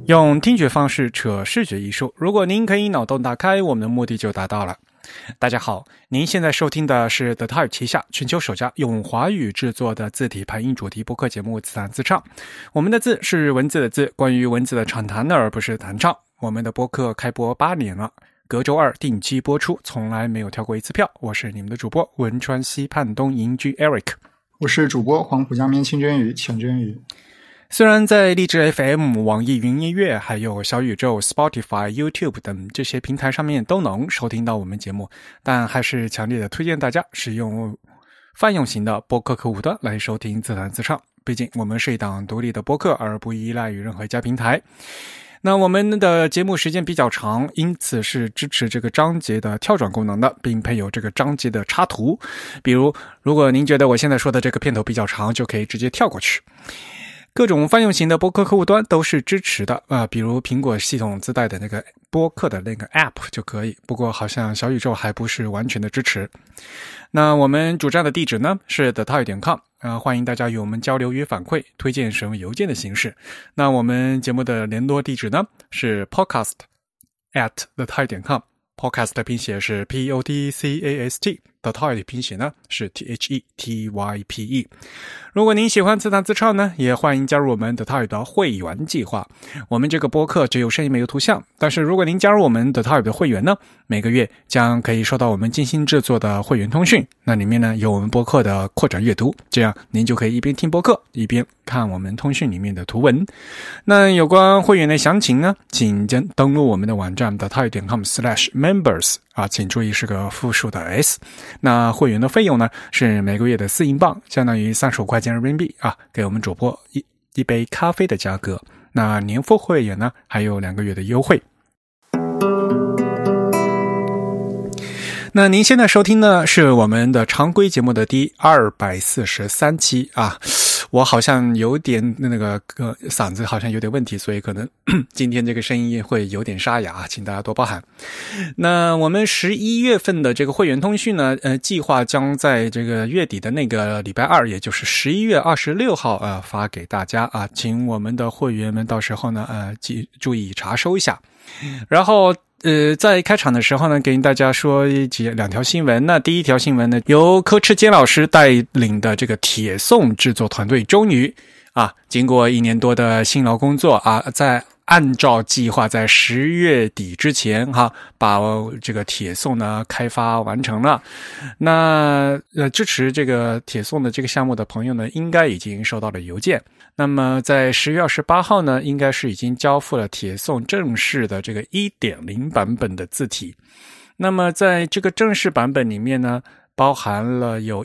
用听觉方式扯视觉艺术，如果您可以脑洞打开，我们的目的就达到了。大家好，您现在收听的是 The Type 旗下全球首家用华语制作的字体排音主题播客节目自弹自唱。我们的字是文字的字，关于文字的畅谈而不是弹唱。我们的播客开播8年了，隔周二定期播出，从来没有跳过一次票。我是你们的主播汶川西畔东营居 Eric， 我是主播黄浦江面清蒸鱼钱蒸鱼。 虽然在荔枝 FM、网易云音乐还有小宇宙、Spotify、YouTube 等这些平台上面都能收听到我们节目，但还是强烈的推荐大家使用泛用型的播客客户端来收听自弹自唱。毕竟我们是一档独立的播客，而不依赖于任何一家平台。那我们的节目时间比较长，因此是支持这个章节的跳转功能的，并配有这个章节的插图。比如，如果您觉得我现在说的这个片头比较长，就可以直接跳过去。各种泛用型的播客客户端都是支持的比如苹果系统自带的那个播客的那个 App 就可以，不过好像小宇宙还不是完全的支持。那我们主站的地址呢是 thetype.com， 欢迎大家与我们交流与反馈，推荐使用邮件的形式。那我们节目的联络地址呢是 podcast@thetype.com， podcast 的拼写是 PODCAST， thetype 的拼写呢是 THETYPE。 如果您喜欢自弹自唱呢，也欢迎加入我们 thetype 的会员计划。我们这个播客只有声音没有图像，但是如果您加入我们 thetype 的会员呢，每个月将可以收到我们精心制作的会员通讯，那里面呢有我们播客的扩展阅读，这样您就可以一边听播客一边看我们通讯里面的图文。那有关会员的详情呢，请登录我们的网站 thetype.com/members 请注意是个复数的 S。 那会员的费用呢是每个月的4英镑，相当于35块钱人民币给我们主播一杯咖啡的价格。那年付会员呢还有2个月的优惠。那您现在收听的是我们的常规节目的第243期我好像有点那个嗓子好像有点问题，所以可能今天这个声音会有点沙哑，请大家多包涵。那我们11月份的这个会员通讯呢，计划将在这个月底的那个礼拜二，也就是11月26号发给大家请我们的会员们到时候呢注意查收一下。然后在开场的时候呢，给大家说2条新闻。那第一条新闻呢，由柯赤坚老师带领的这个铁颂制作团队终于经过1年多的辛劳工作在按照计划在10月底之前把这个铁颂呢开发完成了。那支持这个铁颂的这个项目的朋友呢，应该已经收到了邮件。那么在10月28号呢，应该是已经交付了铁颂正式的这个 1.0 版本的字体。那么在这个正式版本里面呢，包含了有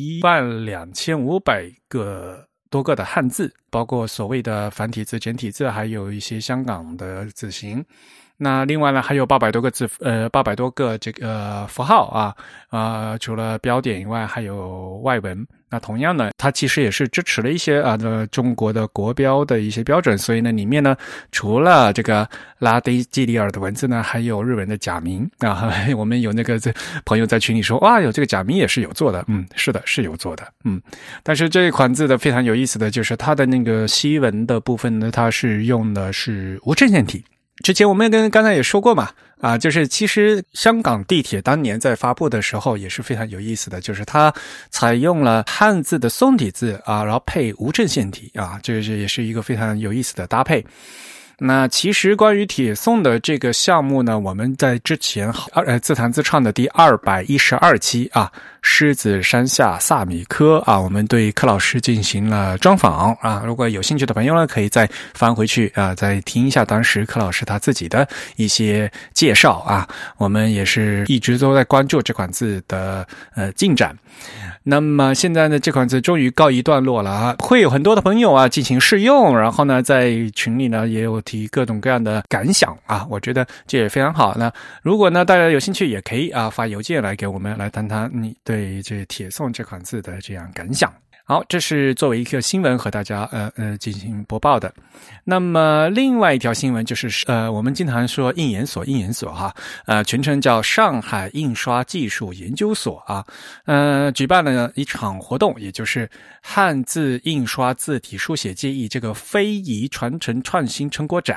12500多个的汉字，包括所谓的繁体字、简体字，还有一些香港的字形。那另外呢，还有800多个800多个这个符号除了标点以外，还有外文。那同样呢，它其实也是支持了一些中国的国标的一些标准，所以呢，里面呢除了这个拉丁基里尔的文字呢，还有日文的假名我们有那个朋友在群里说，有这个假名也是有做的。是的，是有做的。但是这一款字的非常有意思的就是它的那个西文的部分呢，它是用的是无衬线体。之前我们刚才也说过嘛，就是其实香港地铁当年在发布的时候也是非常有意思的，就是它采用了汉字的宋体字然后配无衬线体这也是一个非常有意思的搭配。那其实关于铁颂的这个项目呢，我们在之前自弹自唱的第212期狮子山下萨米科我们对柯老师进行了专访如果有兴趣的朋友呢，可以再翻回去再听一下当时柯老师他自己的一些介绍我们也是一直都在关注这款字的进展。那么现在呢，这款字终于告一段落了会有很多的朋友进行试用，然后呢在群里呢也有提各种各样的感想我觉得这也非常好。那如果呢大家有兴趣，也可以发邮件来给我们来谈谈你对这铁颂这款字的这样感想。好，这是作为一个新闻和大家进行播报的。那么另外一条新闻就是我们经常说印研所全称叫上海印刷技术研究所举办了一场活动，也就是汉字印刷字体书写技艺这个非遗传承创新成果展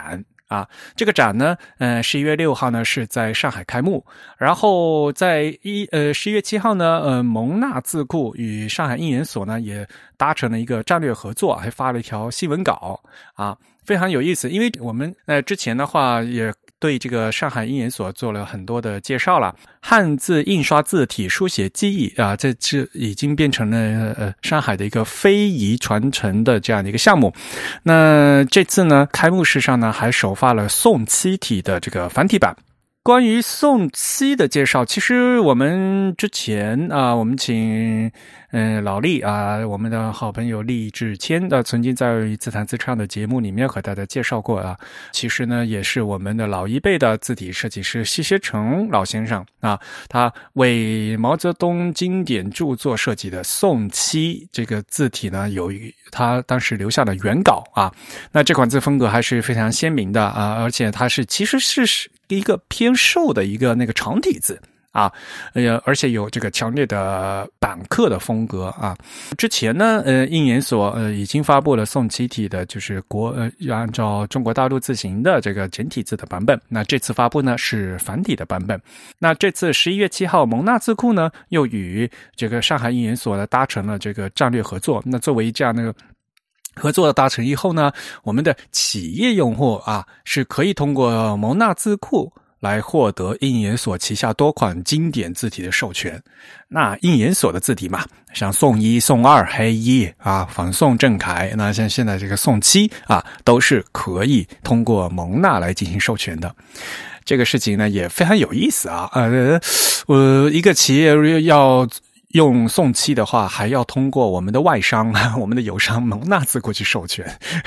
啊，这个展呢，11月6号呢是在上海开幕，然后在11月7号呢，蒙纳字库与上海印研所呢也达成了一个战略合作，还发了一条新闻稿啊，非常有意思。因为我们之前的话也对这个上海印研所做了很多的介绍了，汉字印刷字体书写技艺啊，这已经变成了上海的一个非遗传承的这样的一个项目。那这次呢，开幕式上呢还首发了宋漆体的这个繁体版。关于宋漆的介绍，其实我们之前啊，我们请老厉啊，我们的好朋友厉志谦曾经在自弹自唱的节目里面和大家介绍过啊。其实呢，也是我们的老一辈的字体设计师奚学成老先生啊，他为毛泽东经典著作设计的宋漆这个字体呢，有他当时留下的原稿啊。那这款字风格还是非常鲜明的啊，而且它其实是一个偏瘦的一个那个长体字啊，而且有这个强烈的板刻的风格啊。之前呢，印研所已经发布了宋漆体的，就是按照中国大陆字形的这个简体字的版本。那这次发布呢是繁体的版本。那这次11月7号，蒙纳字库呢又与这个上海印研所呢达成了这个战略合作。那作为这样的合作达成以后呢，我们的企业用户啊是可以通过蒙纳字库来获得印研所旗下多款经典字体的授权。那印研所的字体嘛，像宋一、宋二、黑一啊、仿宋、正楷，那像现在这个宋七啊，都是可以通过蒙纳来进行授权的。这个事情呢也非常有意思啊，一个企业要用宋漆的话，还要通过我们的外商、我们的友商蒙纳字库去授权，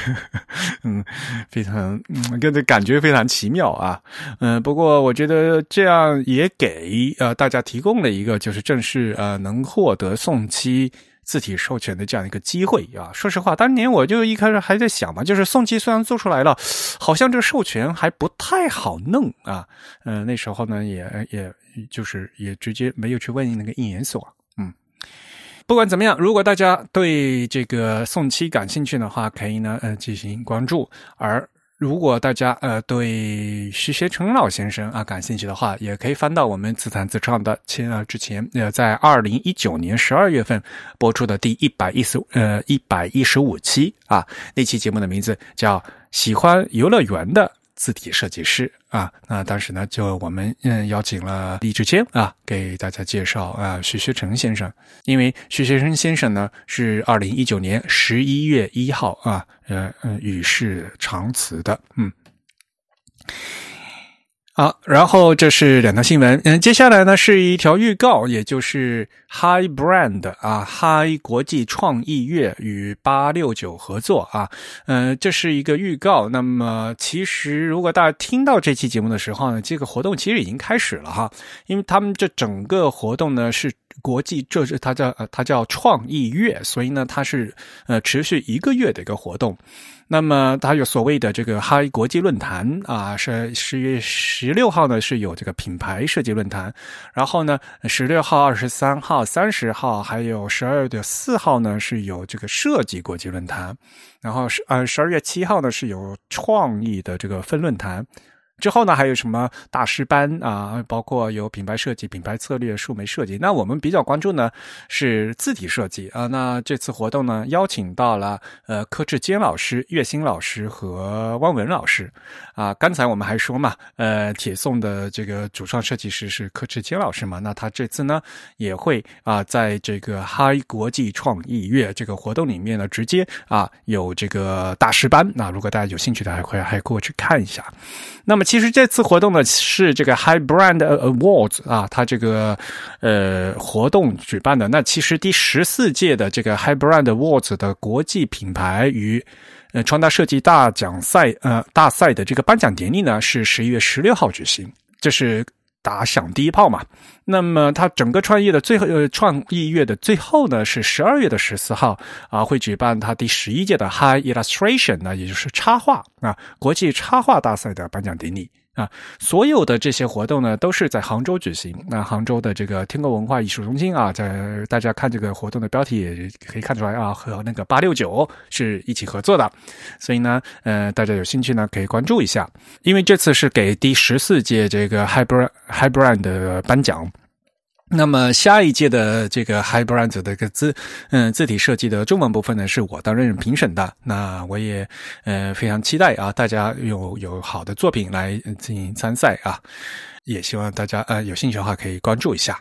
非常感觉非常奇妙啊。不过我觉得这样也给大家提供了一个就是正式能获得宋漆字体授权的这样一个机会啊。说实话，当年我就一开始还在想嘛，就是宋漆虽然做出来了，好像这个授权还不太好弄啊。那时候呢也直接没有去问那个印研所。不管怎么样，如果大家对这个宋漆感兴趣的话，可以呢进行关注。而如果大家对奚学成老先生感兴趣的话，也可以翻到我们自弹自唱的之前在2019年12月份播出的第115期啊，那期节目的名字叫喜欢游乐园的字体设计师啊。那当时呢就我们邀请了厉志谦啊，给大家介绍奚学成先生。因为奚学成先生呢是2019年11月1号啊与世长辞的。好，然后这是两条新闻。接下来呢是一条预告，也就是 Hi Brand Hi 国际创意月与869合作啊。这是一个预告。那么其实如果大家听到这期节目的时候呢，这个活动其实已经开始了哈，因为他们这整个活动呢是国际，它叫创意月，所以呢它是持续1个月的一个活动。那么它有所谓的这个嗨国际论坛啊，是10月16号呢是有这个品牌设计论坛，然后呢16号、23号、30号还有12月4号呢是有这个设计国际论坛，然后12月7号呢是有创意的这个分论坛。之后呢还有什么大师班啊，包括有品牌设计、品牌策略、数媒设计。那我们比较关注呢是字体设计啊。那这次活动呢邀请到了柯志坚老师、岳新老师和汪文老师啊。刚才我们还说嘛，铁宋的这个主创设计师是柯志坚老师嘛，那他这次呢也会在这个嗨国际创意月这个活动里面呢直接有这个大师班。那如果大家有兴趣的还过去看一下。那么其实这次活动呢是这个 Hi Brand Awards 啊，它这个活动举办的。那其实第14届的这个 Hi Brand Awards 的国际品牌与穿搭设计大赛的这个颁奖典礼呢是11月16号举行，这是打响第一炮嘛。那么它整个创意月的最后呢是12月14号会举办它第11届的 High Illustration 呢，也就是插画国际插画大赛的颁奖典礼啊，所有的这些活动呢，都是在杭州举行。那杭州的这个天国文化艺术中心啊，在大家看这个活动的标题也可以看出来啊，和那个869是一起合作的。所以呢，大家有兴趣呢可以关注一下，因为这次是给第14届这个 High Brand 的颁奖。那么下一届的这个 High Brands 的一个字体设计的中文部分呢，是我担任评审的。那我也非常期待啊，大家有好的作品来进行参赛啊，也希望大家有兴趣的话可以关注一下。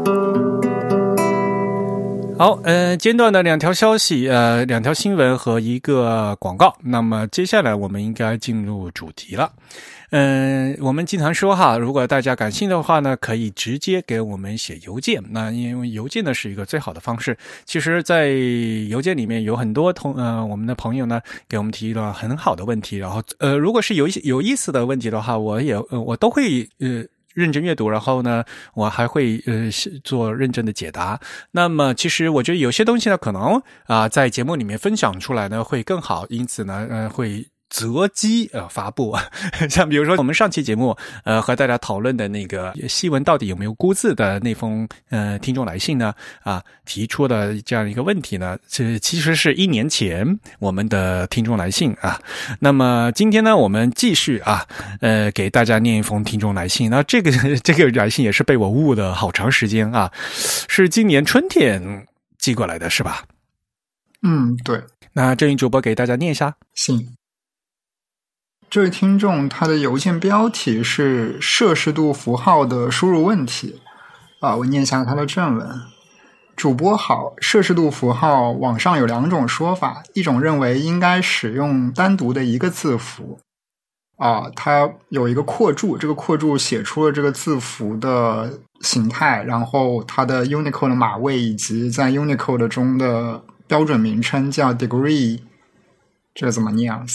好，间断的2条消息，2条新闻和一个广告。那么接下来我们应该进入主题了。我们经常说哈，如果大家感兴趣的话呢，可以直接给我们写邮件。那因为邮件呢是一个最好的方式。其实在邮件里面有很多我们的朋友呢给我们提了很好的问题，然后如果是有意思的问题的话，我都会认真阅读，然后呢我还会做认真的解答。那么其实我觉得有些东西呢可能在节目里面分享出来呢会更好，因此呢会择机发布。像比如说我们上期节目和大家讨论的那个西文到底有没有孤字的那封听众来信呢，提出了这样一个问题呢，其实是1年前我们的听众来信啊。那么今天呢我们继续给大家念一封听众来信。那这个来信也是被我误了好长时间啊，是今年春天寄过来的是吧？ 对。 那郑云主播给大家念一下。 行。这位听众他的邮件标题是摄氏度符号的输入问题我念一下他的正文。主播好，摄氏度符号网上有2种说法，一种认为应该使用单独的一个字符它有一个括注，这个括注写出了这个字符的形态，然后它的 Unicode 的码位以及在 Unicode 中的标准名称叫 degree，这怎么念啊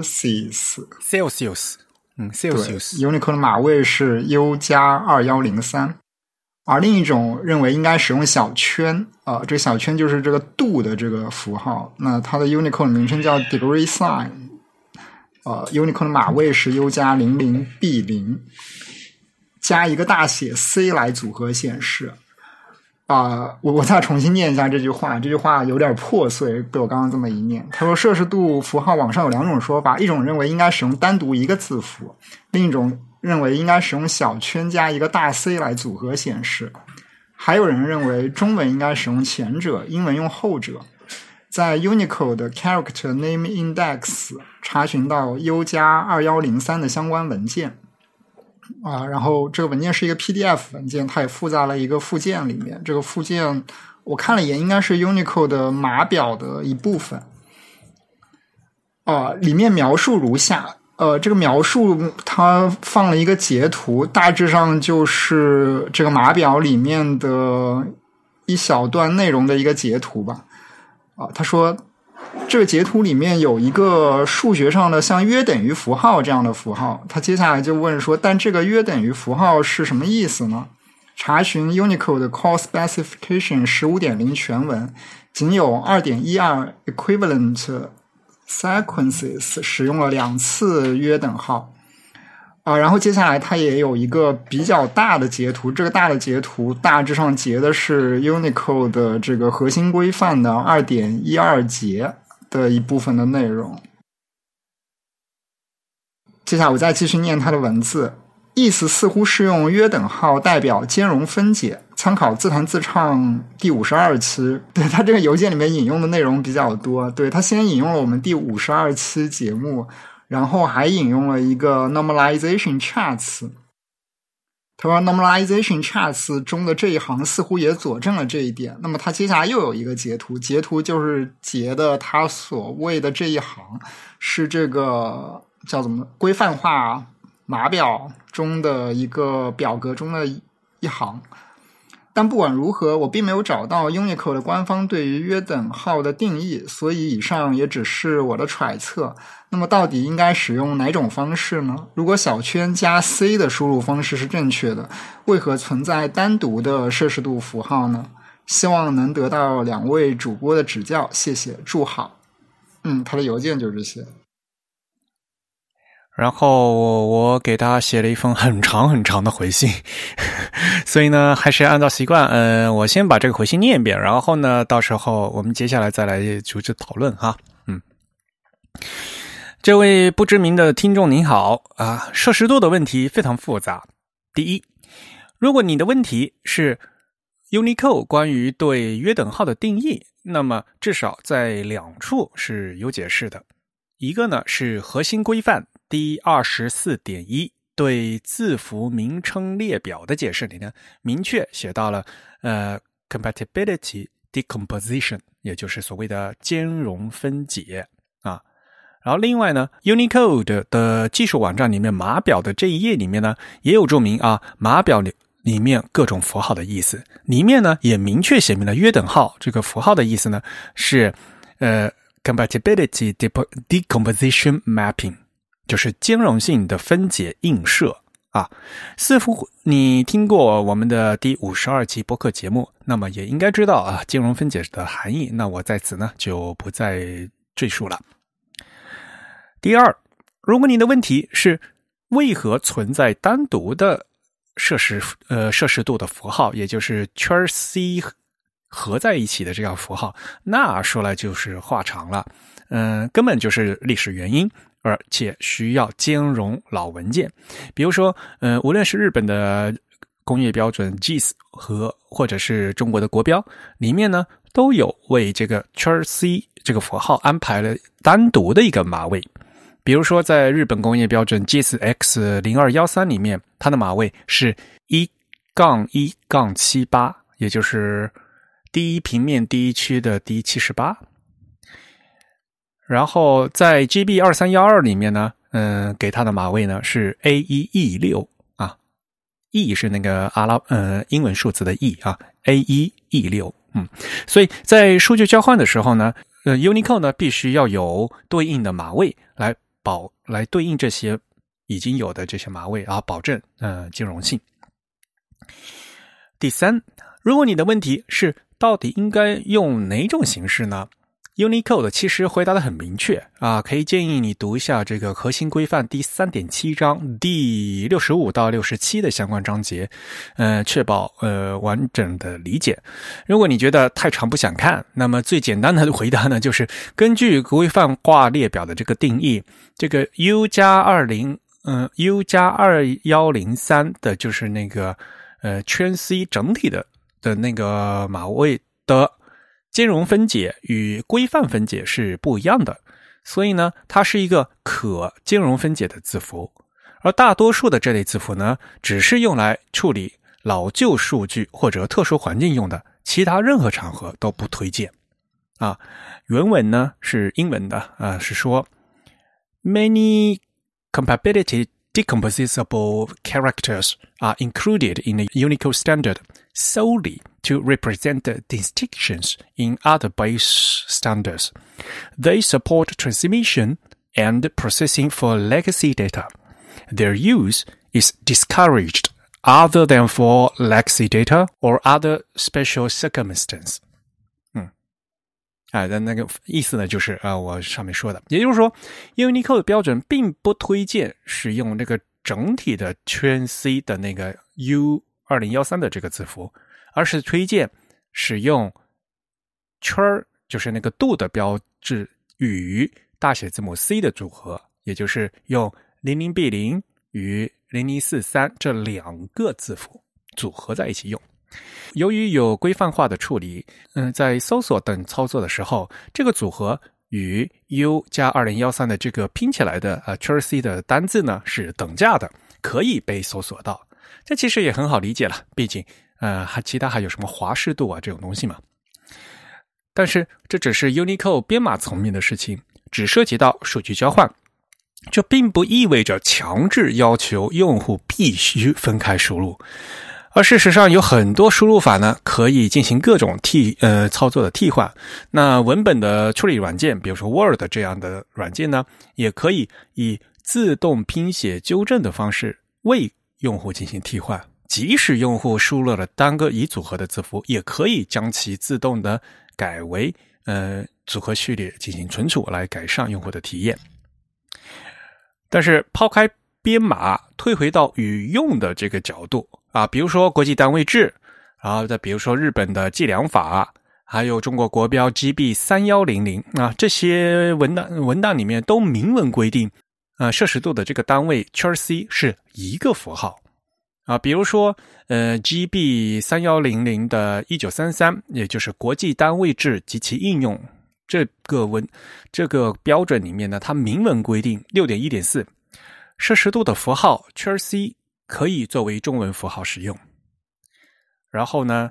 ？Celsius。Unicode 的码位是 U+2103。而另一种认为应该使用小圈这个小圈就是这个度的这个符号。那它的 Unicode 名称叫 degree sign。Unicode 的码位是 U+00B0， 加一个大写 C 来组合显示。我再重新念一下这句话，这句话有点破碎，被我刚刚这么一念。他说摄氏度符号网上有2种说法，一种认为应该使用单独一个字符，另一种认为应该使用小圈加一个大 C 来组合显示。还有人认为中文应该使用前者，英文用后者。在 Unicode 的 Character Name Index 查询到 U+2103 的相关文件。然后这个文件是一个 PDF 文件，它也附在了一个附件里面。这个附件我看了一眼，应该是 Unicode 的码表的一部分。里面描述如下。这个描述它放了一个截图，大致上就是这个码表里面的一小段内容的一个截图吧。他说这个截图里面有一个数学上的像约等于符号这样的符号，他接下来就问说，但这个约等于符号是什么意思呢？查询 Unicode 的 Call Specification 15.0 全文，仅有 2.12 equivalent sequences 使用了2次约等号。然后接下来它也有一个比较大的截图，这个大的截图大致上截的是 Unicode 的这个核心规范的 2.12 节的一部分的内容。接下来我再继续念它的文字，意思似乎是用约等号代表兼容分解，参考自弹自唱第52期。对，它这个邮件里面引用的内容比较多，对，它先引用了我们第52期节目，然后还引用了一个 normalization charts。 他说 normalization charts 中的这一行似乎也佐证了这一点。那么他接下来又有一个截图，截图就是截的他所谓的这一行是这个叫怎么规范化码表中的一个表格中的一行。但不管如何，我并没有找到 Unicode 的官方对于约等号的定义，所以以上也只是我的揣测。那么到底应该使用哪种方式呢？如果小圈加 C 的输入方式是正确的，为何存在单独的摄氏度符号呢？希望能得到2位主播的指教，谢谢，祝好。他的邮件就是这些。 然后我给他写了一封很长很长的回信，所以呢，还是按照习惯，我先把这个回信念一遍，然后呢，到时候我们接下来再来逐次讨论哈。这位不知名的听众您好啊，摄氏度的问题非常复杂。第一，如果你的问题是 Unicode 关于对约等号的定义，那么至少在2处是有解释的。一个呢是核心规范第 24.1 对字符名称列表的解释里呢，明确写到了compatibility decomposition， 也就是所谓的兼容分解啊。然后另外呢 Unicode 的技术网站里面码表的这一页里面呢，也有注明啊码表里面各种符号的意思，里面呢也明确写明了约等号这个符号的意思呢是compatibility decomposition mapping， 就是兼容性的分解映射啊。似乎你听过我们的第52期播客节目，那么也应该知道啊兼容分解的含义，那我在此呢就不再赘述了。第二，如果你的问题是为何存在单独的摄氏度的符号，也就是圈 C 合在一起的这样符号，那说来就是话长了，根本就是历史原因，而且需要兼容老文件。比如说，无论是日本的工业标准 JIS 或者是中国的国标，里面呢都有为这个圈 C 这个符号安排了单独的一个码位。比如说，在日本工业标准 JIS X0213 里面，它的码位是 1-1-78， 也就是第一平面第一区的第78。然后在 GB2312 里面呢，给它的码位呢是 A1-E6 啊 ，E 是那个英文数字的 E 啊 ，A1-E6。所以在数据交换的时候呢，Unicode 呢必须要有对应的码位来对应这些已经有的这些码位啊，保证兼容性。第三，如果你的问题是到底应该用哪种形式呢？ Unicode 其实回答的很明确啊，可以建议你读一下这个核心规范第 3.7 章第65到67的相关章节，确保完整的理解。如果你觉得太长不想看，那么最简单的回答呢，就是根据规范化列表的这个定义，这个 U+2103 的就是那个圈 C 整体的那个码位的兼容分解与规范分解是不一样的，所以呢，它是一个可兼容分解的字符。而大多数的这类字符呢，只是用来处理老旧数据或者特殊环境用的，其他任何场合都不推荐。啊，原文呢是英文的，是说 Many compatibility decomposable characters are included in the Unicode standard solely to represent the distinctions in other base standards. They support transmission and processing for legacy data. Their use is discouraged other than for legacy data or other special circumstance. 那个意思呢，就是我上面说的，也就是说 Unicode 标准并不推荐使用这个整体的圈 C 的那个 U2013 的这个字符，而是推荐使用圈就是那个度的标志与大写字母 C 的组合，也就是用 00B0 与0043这2个字符组合在一起用。由于有规范化的处理，在搜索等操作的时候，这个组合与 U+2013 的这个拼起来的圈 C 的单字呢是等价的，可以被搜索到。这其实也很好理解了，毕竟其他还有什么华氏度啊这种东西嘛。但是这只是 Unicode 编码层面的事情，只涉及到数据交换，这并不意味着强制要求用户必须分开输入。而事实上有很多输入法呢可以进行各种操作的替换。那文本的处理软件，比如说 Word 这样的软件呢，也可以以自动拼写纠正的方式为用户进行替换。即使用户输入了单个已组合的字符，也可以将其自动的改为组合序列进行存储，来改善用户的体验。 但是抛开编码，退回到语用的这个角度啊，比如说国际单位制，然后再比如说日本的计量法，还有中国国标 GB3100 啊，这些文档里面都明文规定摄氏度的这个单位圈 C 是一个符号啊，比如说GB3100 的1933，也就是国际单位制及其应用这个标准里面呢，它明文规定 6.1.4 摄氏度的符号圈 C 可以作为中文符号使用。然后呢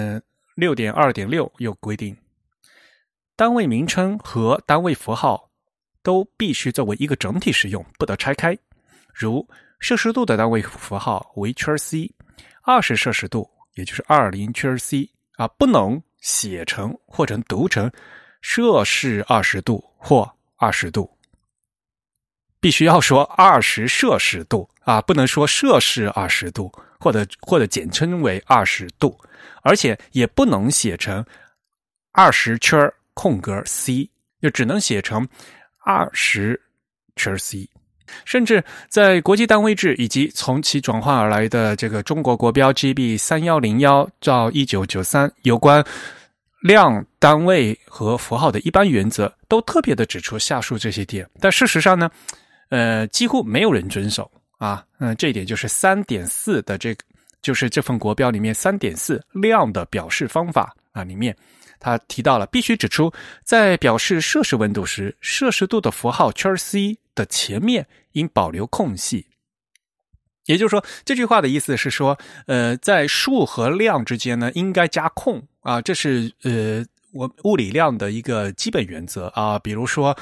6.2.6 又规定单位名称和单位符号都必须作为一个整体使用，不得拆开。如摄氏度的单位符号为圈 C， 20摄氏度也就是20圈 C 啊，不能写成或者读成摄氏20度或20度，必须要说20摄氏度啊，不能说摄氏20度或者简称为20度，而且也不能写成20圈空格 C， 就只能写成20圈 C。甚至在国际单位制以及从其转换而来的这个中国国标 GB3101 照1993有关量单位和符号的一般原则，都特别的指出下述这些点，但事实上呢几乎没有人遵守啊。这一点就是 3.4 的就是这份国标里面 3.4 量的表示方法啊，里面他提到了必须指出，在表示摄氏温度时，摄氏度的符号圈 C 的前面应保留空隙。也就是说，这句话的意思是说在数和量之间呢应该加空啊，这是我物理量的一个基本原则啊。比如说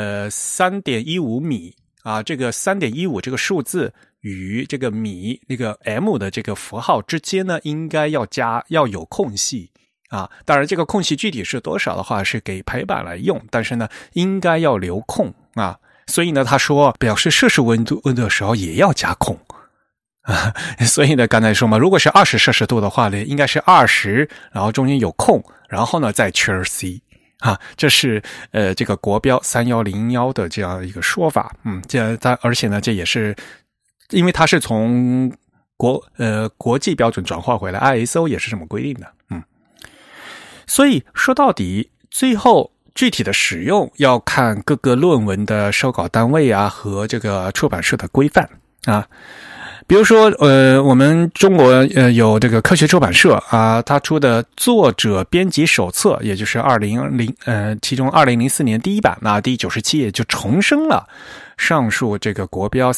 3.15 米啊，这个 3.15 这个数字与这个米那个 m 的这个符号之间呢应该要有空隙啊。当然这个空隙具体是多少的话是给排版来用，但是呢应该要留空啊。所以呢他说表示摄氏温度的时候也要加空啊。所以呢刚才说嘛，如果是20摄氏度的话呢，应该是20然后中间有空，然后呢再圈 C啊，这是这个国标3101的这样一个说法。而且呢这也是因为它是从国际标准转化回来， ISO 也是这么规定的。所以说到底最后具体的使用要看各个论文的收稿单位啊和这个出版社的规范啊。比如说我们中国有这个科学出版社啊，他出的作者编辑手册，也就是其中2004年第一版啊，第97页就重申了上述这个国标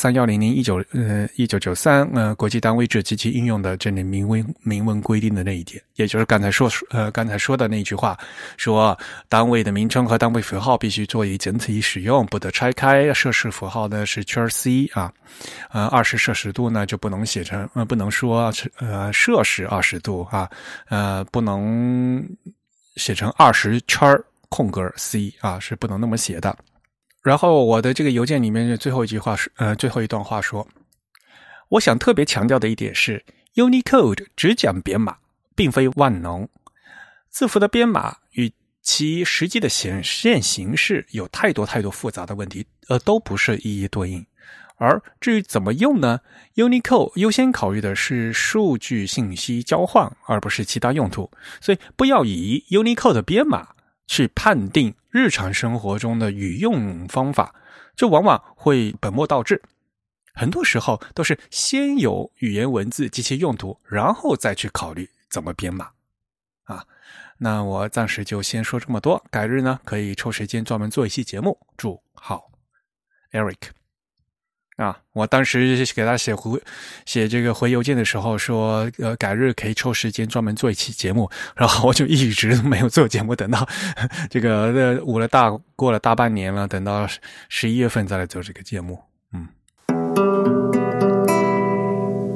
31001993国际单位制及其应用的这里明文规定的那一点，也就是刚才说的那句话，说单位的名称和单位符号必须作为整体使用，不得拆开。摄氏符号呢是圈 C 啊，20摄氏度呢就不能写成不能说摄氏20度啊，不能写成20圈空格 C 啊，是不能那么写的。然后我的这个邮件里面的最后一段话说，我想特别强调的一点是 Unicode 只讲编码，并非万能。字符的编码与其实际的显现形式有太多复杂的问题，都不是一一对应。而至于怎么用呢？ Unicode 优先考虑的是数据信息交换，而不是其他用途。所以不要以 Unicode 的编码去判定日常生活中的语用方法，这往往会本末倒置。很多时候都是先有语言文字及其用途，然后再去考虑怎么编码啊。那我暂时就先说这么多，改日呢可以抽时间专门做一期节目。祝好 Eric 啊，我当时给他写这个回邮件的时候说改日可以抽时间专门做一期节目，然后我就一直没有做节目，等到这个过了大半年了，等到11月份再来做这个节目。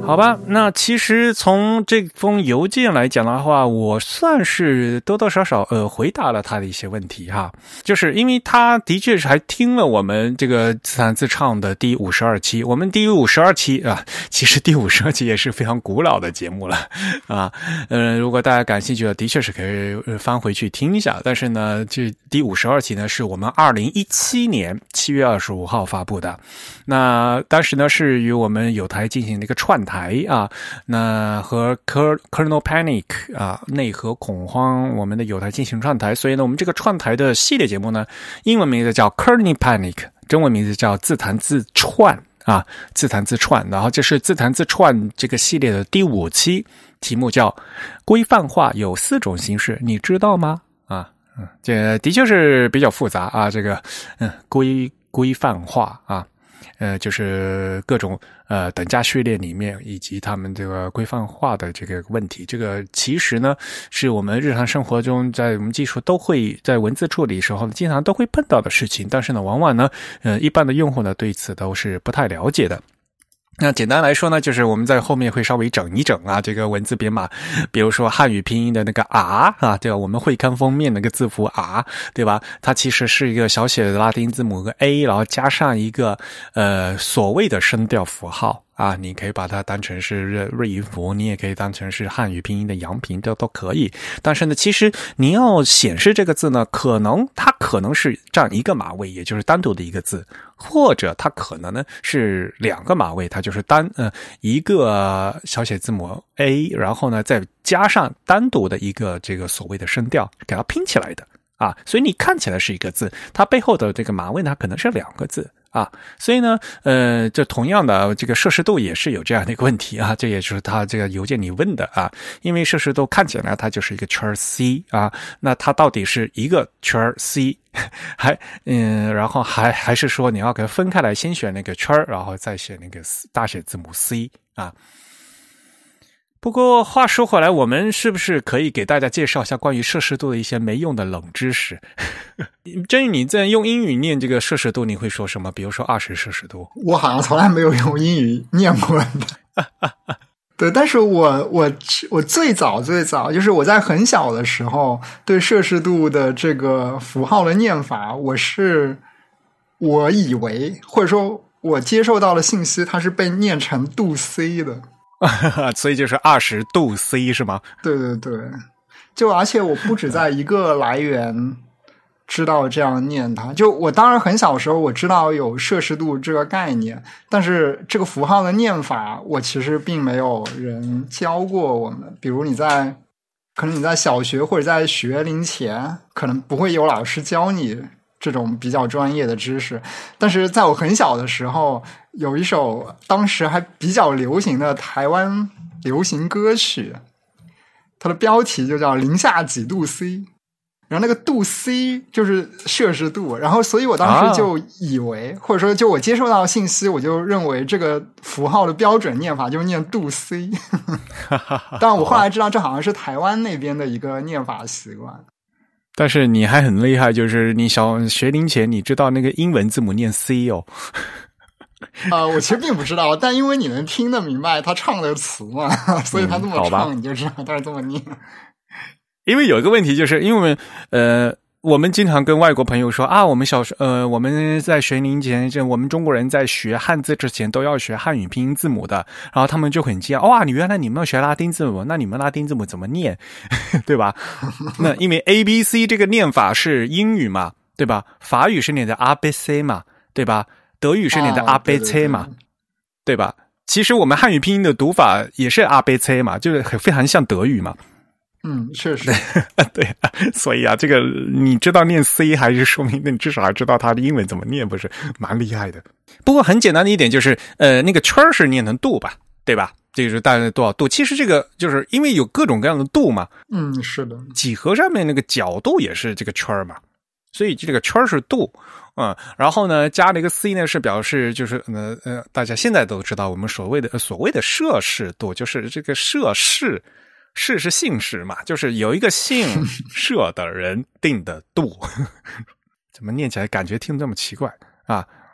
好吧，那其实从这封邮件来讲的话，我算是多多少少回答了他的一些问题哈，就是因为他的确是还听了我们这个自弹自唱的第52期，我们第52期啊，其实第52期也是非常古老的节目了啊，如果大家感兴趣的，的确是可以翻回去听一下，但是呢，这第52期呢是我们2017年7月25号发布的，那当时呢是与我们有台进行了一个串台啊，那和 Kernel Panic 啊内核恐慌我们的有台进行串台，所以呢我们这个串台的系列节目呢，英文名字叫 Kernel Panic， 中文名字叫自弹自串啊，自弹自串，然后这是自弹自串这个系列的第5期，题目叫规范化有4种形式，你知道吗？啊，这的确是比较复杂啊，这个规范化啊。就是各种等价序列里面以及他们这个规范化的这个问题，这个其实呢是我们日常生活中在我们技术都会在文字处理的时候经常都会碰到的事情，但是呢往往呢一般的用户呢对此都是不太了解的。那简单来说呢，就是我们在后面会稍微整一整啊，这个文字编码，比如说汉语拼音的那个 R 啊，对吧？我们会看封面那个字符 R， 对吧？它其实是一个小写的拉丁字母个 A， 然后加上一个所谓的声调符号啊，你可以把它当成是瑞音符，你也可以当成是汉语拼音的阳平，都可以。但是呢，其实你要显示这个字呢，它可能是占一个码位，也就是单独的一个字，或者它可能呢是2个码位，它就是一个小写字母 A， 然后呢再加上单独的一个这个所谓的声调，给它拼起来的啊。所以你看起来是一个字，它背后的这个码位呢可能是2个字。啊，所以呢，这同样的这个摄氏度也是有这样的一个问题啊，这也就是他这个邮件里问的啊，因为摄氏度看起来它就是一个圈 C 啊，那它到底是一个圈 C， 然后还是说你要给它分开来，先选那个圈，然后再写那个大写字母 C 啊。不过话说回来，我们是不是可以给大家介绍一下关于摄氏度的一些没用的冷知识？真宇，你在用英语念这个摄氏度，你会说什么？比如说20摄氏度。 我好像从来没有用英语念过的。对，但是我最早就是我在很小的时候对摄氏度的这个符号的念法，我以为或者说我接受到的信息，它是被念成度 C 的。 所以就是20度 C 是吗？ 对对对，就而且我不止在一个来源知道这样念它，就我当然很小的时候我知道有摄氏度这个概念，但是这个符号的念法我其实并没有人教过我们。比如可能你在小学或者在学龄前可能不会有老师教你这种比较专业的知识，但是在我很小的时候有一首当时还比较流行的台湾流行歌曲，它的标题就叫零下几度 C， 然后那个度 C 就是摄氏度，然后所以我当时就以为或者说就我接受到信息，我就认为这个符号的标准念法就是念度 C 但我后来知道这好像是台湾那边的一个念法习惯。 但是你还很厉害，就是你学龄前你知道那个英文字母念 C 哦。 我其实并不知道，但因为你能听得明白他唱的词嘛，所以他这么唱你就知道他是这么念。 因为有一个问题，就是因为我们经常跟外国朋友说啊，我们在学龄前，我们中国人在学汉字之前都要学汉语拼音字母的，然后他们就很惊讶，哇，原来你们要学拉丁字母，那你们拉丁字母怎么念？对吧？那因为 ABC 这个念法是英语嘛，对吧？法语是念的 ABC 嘛，对吧？德语是念的 ABC 嘛，对吧？其实我们汉语拼音的读法也是 ABC 嘛，就是非常像德语嘛。 确实。 对啊，所以啊，这个你知道念 C 还是说明你至少还知道它的英文怎么念，不是蛮厉害的。不过很简单的一点就是，那个圈是念成度吧，对吧？这就是大概多少度。其实这个就是因为有各种各样的度嘛。 是的。 几何上面那个角度也是这个圈嘛，所以这个圈是度。然后呢，加了一个 C 呢，是表示就是大家现在都知道我们所谓的摄氏度，就是这个摄氏。氏是姓氏嘛，就是有一个姓摄的人定的度。怎么念起来感觉听这么奇怪啊？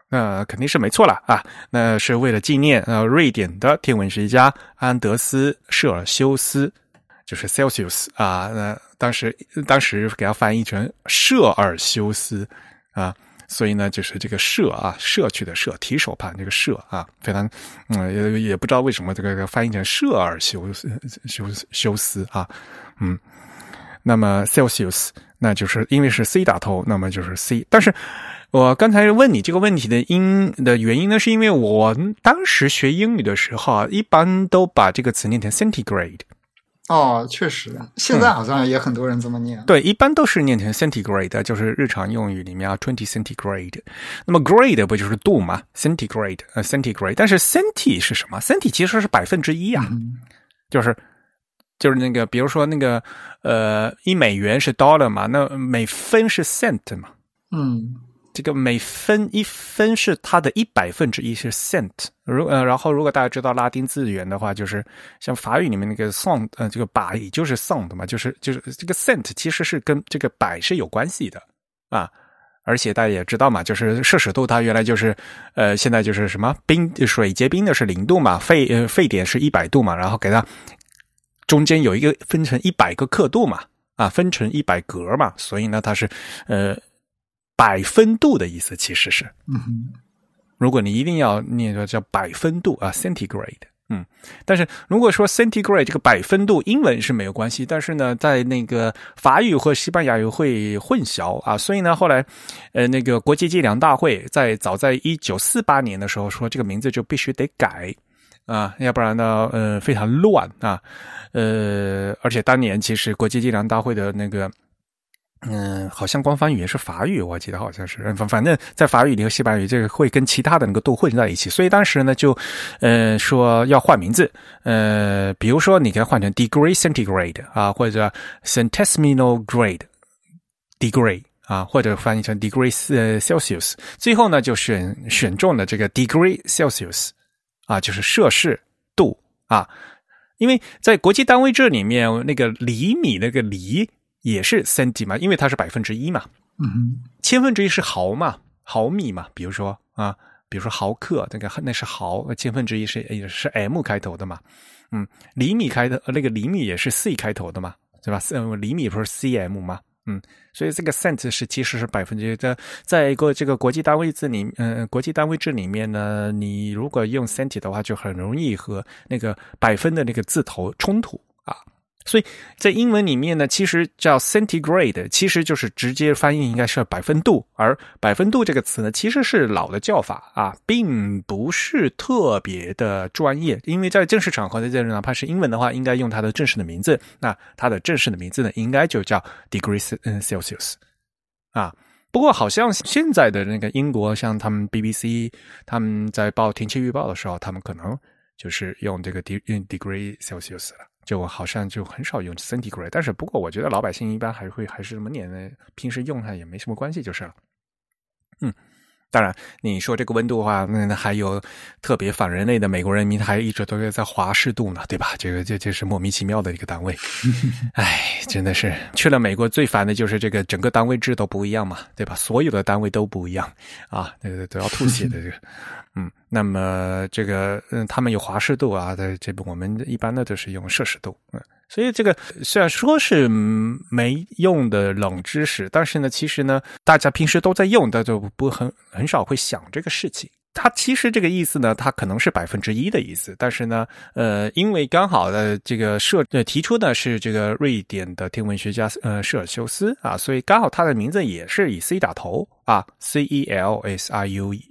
肯定是没错了啊。那是为了纪念瑞典的天文学家安德斯·舍尔修斯，就是 Celsius 啊。那当时给他翻译成舍尔修斯啊。所以呢，就是这个社去的社，提手旁这个社啊，非常也不知道为什么这个翻译成舍尔修斯啊，那么 Celsius 那就是因为是 C 打头，那么就是 C。但是我刚才问你这个问题的原因呢，是因为我当时学英语的时候啊，一般都把这个词念成 centigrade。 哦，确实，现在好像也很多人这么念。 对，一般都是念成 centigrade， 就是日常用语里面20 centigrade。那么 grade 不就是度嘛 ？centigrade， centigrade。但是 centi 是什么 ？centi 其实是1%啊，就是那个，比如说那个1美元是 dollar 嘛，那每分是 cent 嘛。这个每分1分是它的100%是 cent。然后如果大家知道拉丁字源的话，就是像法语里面那个 cent， 这个百也就是 cent 嘛，就是这个 cent 其实是跟这个百是有关系的啊。而且大家也知道嘛，就是摄氏度它原来就是现在就是什么水结冰的是0度嘛，沸点是100度嘛，然后给它中间有一个分成100个刻度嘛，分成100格嘛，所以呢它是百分度的意思其实是，如果你一定要念个叫百分度啊 ，centigrade，但是如果说 centigrade 这个百分度，英文是没有关系，但是呢，在那个法语和西班牙语会混淆啊，所以呢，后来那个国际计量大会早在1948年的时候说这个名字就必须得改啊，要不然呢，非常乱啊，而且当年其实国际计量大会的那个。好像官方语言是法语，我记得好像是，反正在法语里和西班牙语这个会跟其他的那个都混在一起，所以当时呢就说要换名字，比如说你给它换成 degree centigrade 啊，或者 centesimal grade degree 啊，或者翻译成 degree Celsius， 最后呢就选中了这个 degree Celsius 啊，就是摄氏度啊，因为在国际单位制里面那个厘米那个厘也是 centi 嘛，因为它是1%嘛，1/1000是毫嘛，毫米嘛，比如说毫克，那是毫，1/1000是 M 开头的嘛，厘米开头那个厘米也是 C 开头的嘛，对吧？厘米不是 cm 嘛，所以这个 cent 其实是1%的，在这个国际单位制里面呢，你如果用 cent 的话，就很容易和那个百分的那个字头冲突啊。所以在英文里面呢，其实叫 centigrade， 其实就是直接翻译应该是百分度，而百分度这个词呢，其实是老的叫法啊，并不是特别的专业，因为在正式场合的哪怕是英文的话，应该用它的正式的名字，那它的正式的名字呢，应该就叫 degree Celsius 啊。不过好像现在的那个英国，像他们 BBC， 他们在报天气预报的时候，他们可能就是用这个 degree Celsius 了。就好像就很少用 centigrade， 但是不过我觉得老百姓一般还是这么念的，平时用它也没什么关系就是了。当然你说这个温度的话，那还有特别反人类的美国人民还一直都在华氏度呢，对吧？这是莫名其妙的一个单位。哎，真的是去了美国最烦的就是这个整个单位制都不一样嘛，对吧？所有的单位都不一样啊，都要吐血的这个。那么这个他们有华氏度啊，在这边我们一般的都是用摄氏度。所以这个虽然说是没用的冷知识，但是呢，其实呢，大家平时都在用，但就很少会想这个事情。它其实这个意思呢，它可能是1%的意思，但是呢，因为刚好的这个提出的是这个瑞典的天文学家舍尔修斯啊，所以刚好他的名字也是以 C 打头啊 ，Celsius。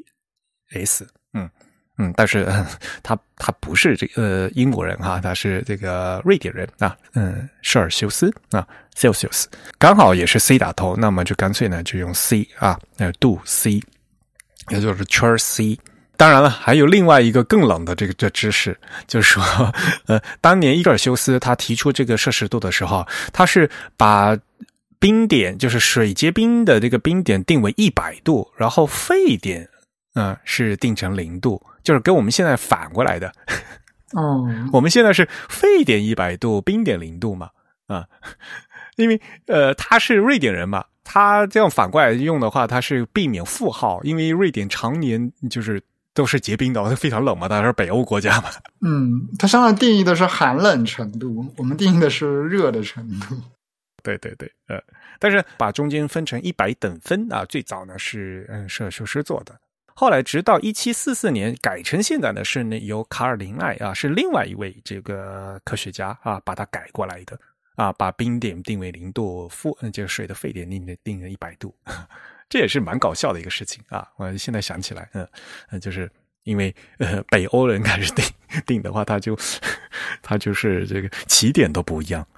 但是他不是这个英国人哈，他是这个瑞典人啊，舍尔修斯啊 ，Celsius 刚好也是 C 打头，那么就干脆呢就用 C 啊，度 C， 也就是圈 C。当然了，还有另外一个更冷的这知识，就是说，当年舍尔修斯他提出这个摄氏度的时候，他是把冰点就是水结冰的这个冰点定为100度，然后沸点是定成0度，就是跟我们现在反过来的。我们现在是沸点100度，冰点0度嘛，因为他是瑞典人嘛， 它这样反过来用的话，它是避免负号，因为瑞典常年就是都是结冰的，它非常冷嘛，它是北欧国家嘛。 它相当定义的是寒冷程度，我们定义的是热的程度。 对，但是把中间分成100等分啊，最早呢是摄氏师做的，后来直到1744年改成现在呢是由卡尔林奈啊，是另外一位这个科学家啊把它改过来的啊，把冰点定为0度，这个水的沸点定为100度，这也是蛮搞笑的一个事情啊。我现在想起来，就是因为北欧人开始定的话，他就是这个起点都不一样。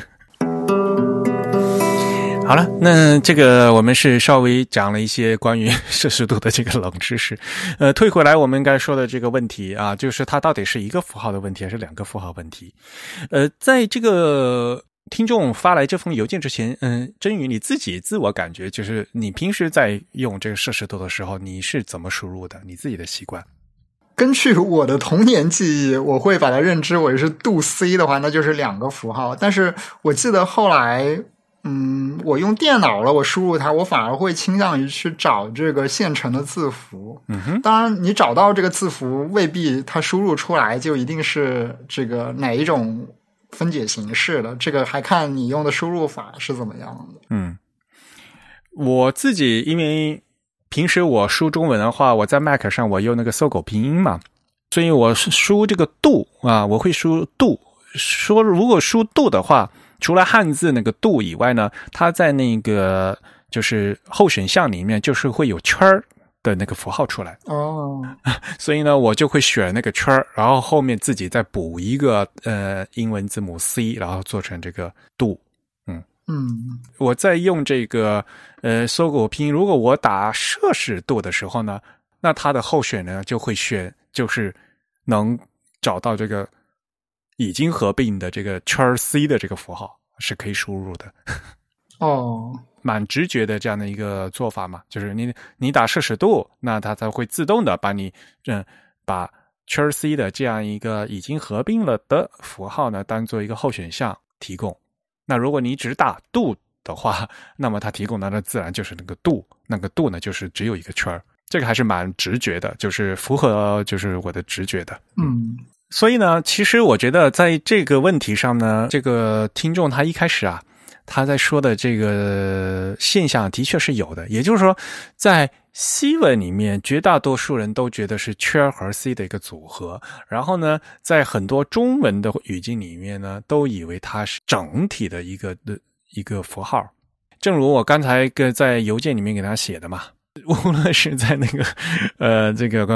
好了，那这个我们是稍微讲了一些关于摄氏度的这个冷知识。退回来我们该说的这个问题啊，就是它到底是一个符号的问题还是2个符号问题？在这个听众发来这封邮件之前，真宇你自己自我感觉，就是你平时在用这个摄氏度的时候，你是怎么输入的？你自己的习惯？ 根据我的童年记忆，我会把它认知为是度 C 的话，那就是2个符号。但是我记得后来我用电脑了，我输入它，我反而会倾向于去找这个现成的字符。当然你找到这个字符，未必它输入出来就一定是这个哪一种分解形式的，这个还看你用的输入法是怎么样的。 我自己因为平时我输中文的话，我在 Mac 上我用那个搜狗拼音嘛，所以我输这个度啊，我会输度。说如果输度的话，除了汉字那个度以外呢，它在那个就是候选项里面就是会有圈的那个符号出来。所以呢我就会选那个圈，然后后面自己再补一个英文字母 C， 然后做成这个度。我在用这个搜狗拼音，如果我打摄氏度的时候呢，那它的候选呢就会选就是能找到这个已经合并的这个圈 C 的这个符号是可以输入的。蛮直觉的这样的一个做法嘛，就是你打摄氏度，那它才会自动的把你把圈 C 的这样一个已经合并了的符号呢当做一个候选项提供。那如果你只打度的话，那么它提供的那自然就是那个度呢就是只有一个圈，这个还是蛮直觉的，就是符合就是我的直觉的。所以呢，其实我觉得在这个问题上呢，这个听众他一开始啊，他在说的这个现象的确是有的，也就是说在西文里面绝大多数人都觉得是圈和 C 的一个组合，然后呢在很多中文的语境里面呢都以为它是整体的一个符号，正如我刚才在邮件里面给他写的嘛，无论是在那个这个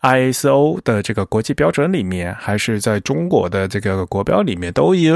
ISO 的这个国际标准里面，还是在中国的这个国标里面，都有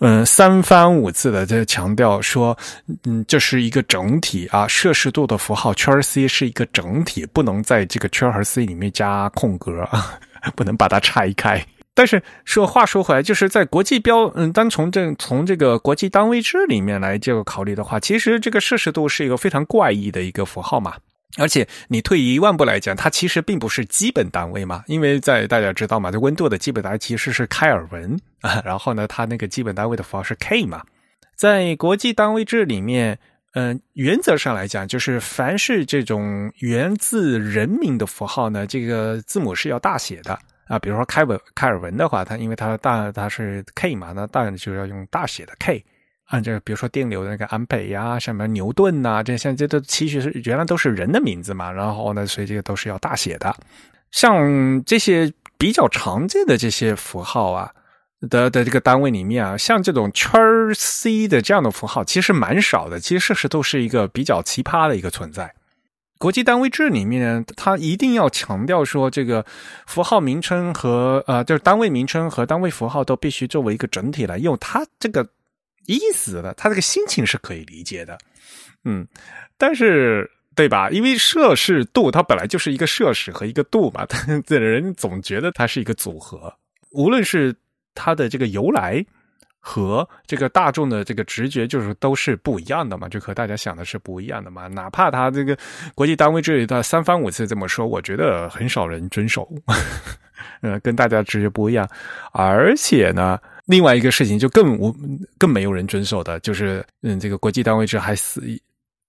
3番5次的在强调说这是一个整体啊，摄氏度的符号圈 C 是一个整体，不能在这个圈和 C 里面加空格啊，不能把它拆开。但是话说回来，就是在国际标单从这个国际单位制里面来这个考虑的话，其实这个摄氏度是一个非常怪异的一个符号嘛。而且你退一万步来讲，它其实并不是基本单位嘛，因为大家知道嘛，这温度的基本单位其实是开尔文啊，然后呢它那个基本单位的符号是 K 嘛。在国际单位制里面原则上来讲，就是凡是这种源自人名的符号呢，这个字母是要大写的啊。比如说开尔文的话，它因为它是 K 嘛，那当然就要用大写的 K。按这个比如说电流的那个安培呀，什么牛顿呐，这像这都其实是原来都是人的名字嘛，然后呢所以这个都是要大写的。像这些比较常见的这些符号啊的这个单位里面啊，像这种圈 C 的这样的符号其实蛮少的，其实摄氏度是一个比较奇葩的一个存在。国际单位制里面它一定要强调说这个符号名称和就是单位名称和单位符号都必须作为一个整体来用，它这个意思的，他这个心情是可以理解的。但是对吧，因为摄氏度它本来就是一个摄氏和一个度嘛，这人总觉得它是一个组合，无论是它的这个由来和这个大众的这个直觉就是都是不一样的嘛，就和大家想的是不一样的嘛。哪怕他这个国际单位制他3番5次这么说，我觉得很少人遵守跟大家直觉不一样。而且呢另外一个事情就更没有人遵守的，就是这个国际单位制还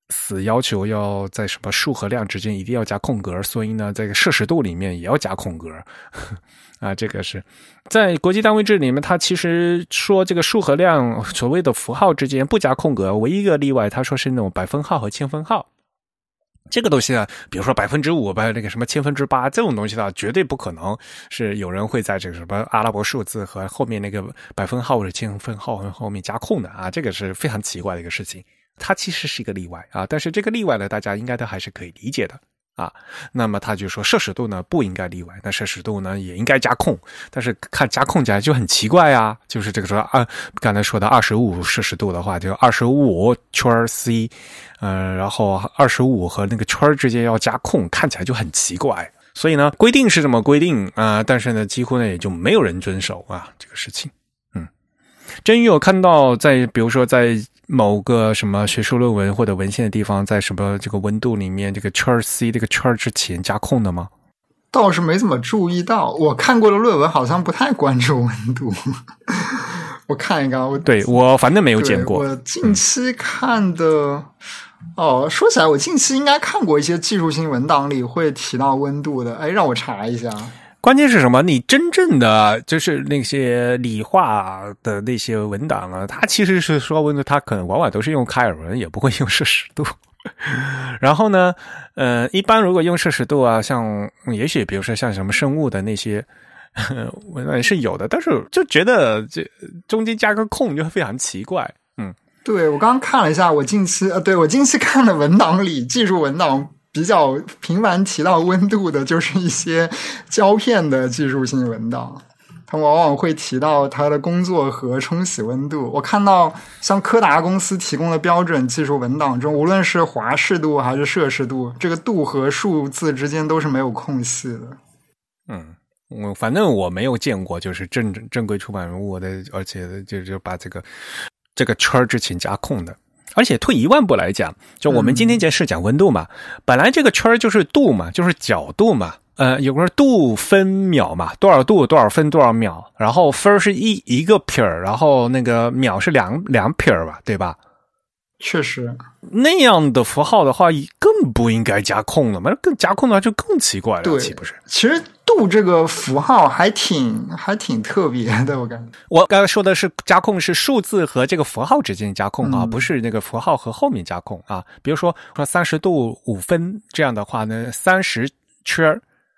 死要求要在什么数和量之间一定要加空格，所以呢，这个摄氏度里面也要加空格啊。这个是在国际单位制里面，它其实说这个数和量所谓的符号之间不加空格，唯一一个例外，他说是那种百分号和千分号。这个东西啊，比如说5%把那个什么8%这种东西的，绝对不可能是有人会在这个什么阿拉伯数字和后面那个百分号或者千分号后面加空的啊，这个是非常奇怪的一个事情。它其实是一个例外啊，但是这个例外呢，大家应该都还是可以理解的啊。那么他就说摄氏度呢不应该例外，那摄氏度呢也应该加空，但是看加空起来就很奇怪啊，就是这个说刚才说的25摄氏度的话，就25圈 C， 然后25和那个圈之间要加空，看起来就很奇怪。所以呢，规定是这么规定啊，但是呢，几乎呢也就没有人遵守啊这个事情。真有看到在比如说在某个什么学术论文或者文献的地方，在什么这个温度里面这个圈 C 这个圈之前加空的吗？ 倒是没怎么注意到，我看过的论文好像不太关注温度。我看一看， 对，我反正没有见过。 我近期看的说起来，我近期应该看过一些技术性文档里会提到温度的，让我查一下。 关键是什么？你真正的就是那些理化的那些文档啊，它其实是说温度，它可能往往都是用开尔文，也不会用摄氏度。然后呢，一般如果用摄氏度啊，像也许比如说像什么生物的那些文档是有的，但是就觉得这中间加个空就非常奇怪。 对，我刚刚看了一下，我近期看的文档里，技术文档比较频繁提到温度的就是一些胶片的技术性文档，它往往会提到它的工作和冲洗温度。我看到像柯达公司提供的标准技术文档中，无论是华氏度还是摄氏度，这个度和数字之间都是没有空隙的。 反正我没有见过就是正规出版物的，而且就把这个圈之前加空的。而且退一万步来讲，就我们今天是讲温度嘛，本来这个圈就是度嘛，就是角度嘛，有个度分秒嘛，多少度多少分多少秒，然后分是一个撇儿，然后那个秒是两撇儿吧，对吧？ 确实， 那样的符号的话，更不应该加空了嘛，更加空的话就更奇怪了， 对， 岂不是？ 其实度这个符号还挺特别的，我感觉。 我刚才说的是加空是数字和这个符号之间加空啊，不是那个符号和后面加空啊。比如说30度5分这样的话呢，30圈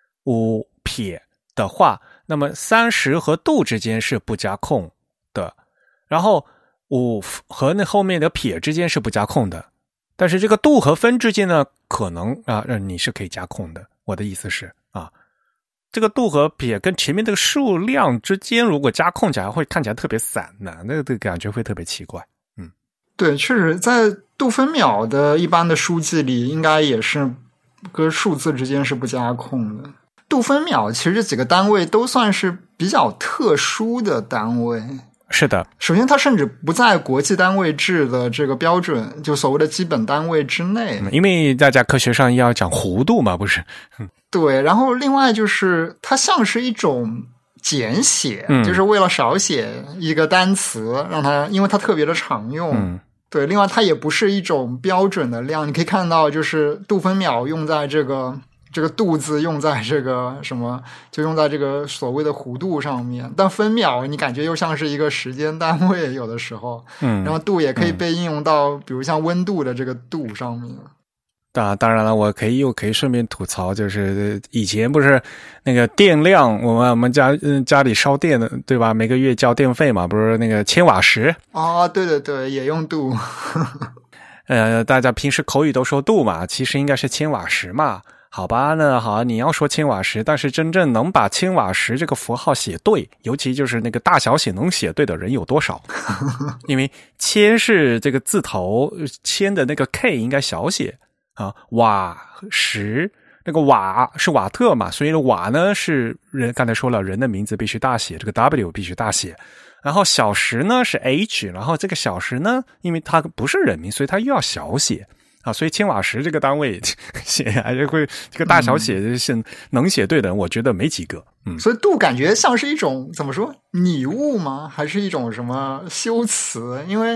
5撇的话，那么30和度之间是不加空的，然后5和那后面的撇之间是不加空的，但是这个度和分之间呢，可能你是可以加空的。我的意思是这个度和撇跟前面这个数量之间，如果加空起来会看起来特别散的，那个感觉会特别奇怪。 对，确实在度分秒的一般的书记里，应该也是跟数字之间是不加空的。度分秒其实这几个单位都算是比较特殊的单位。 是的， 首先它甚至不在国际单位制的这个标准，就所谓的基本单位之内。 因为大家科学上要讲弧度嘛，不是？ 对，然后另外就是它像是一种简写，就是为了少写一个单词，让它因为它特别的常用。对，另外它也不是一种标准的量，你可以看到就是度分秒用在这个度字用在这个什么，就用在这个所谓的弧度上面，但分秒你感觉又像是一个时间单位，有的时候，然后度也可以被应用到比如像温度的这个度上面。 当然了，我又可以顺便吐槽，就是以前不是那个电量，我们家里烧电的，对吧？每个月交电费嘛，不是那个千瓦时？ 对对对，也用度。 大家平时口语都说度嘛，其实应该是千瓦时嘛。好吧，你要说千瓦时，但是真正能把千瓦时这个符号写对，尤其就是那个大小写能写对的人有多少？因为千是这个字头，千的那个 K 应该小写。瓦时那个瓦是瓦特嘛，所以瓦呢是人刚才说了，人的名字必须大写，这个 W 必须大写。然后小时呢是 H， 然后这个小时呢，因为它不是人名，所以它又要小写所以千瓦时这个单位写还是会这个大小写是能写对的人，我觉得没几个。 所以度感觉像是一种怎么说拟物吗？还是一种什么修辞？因为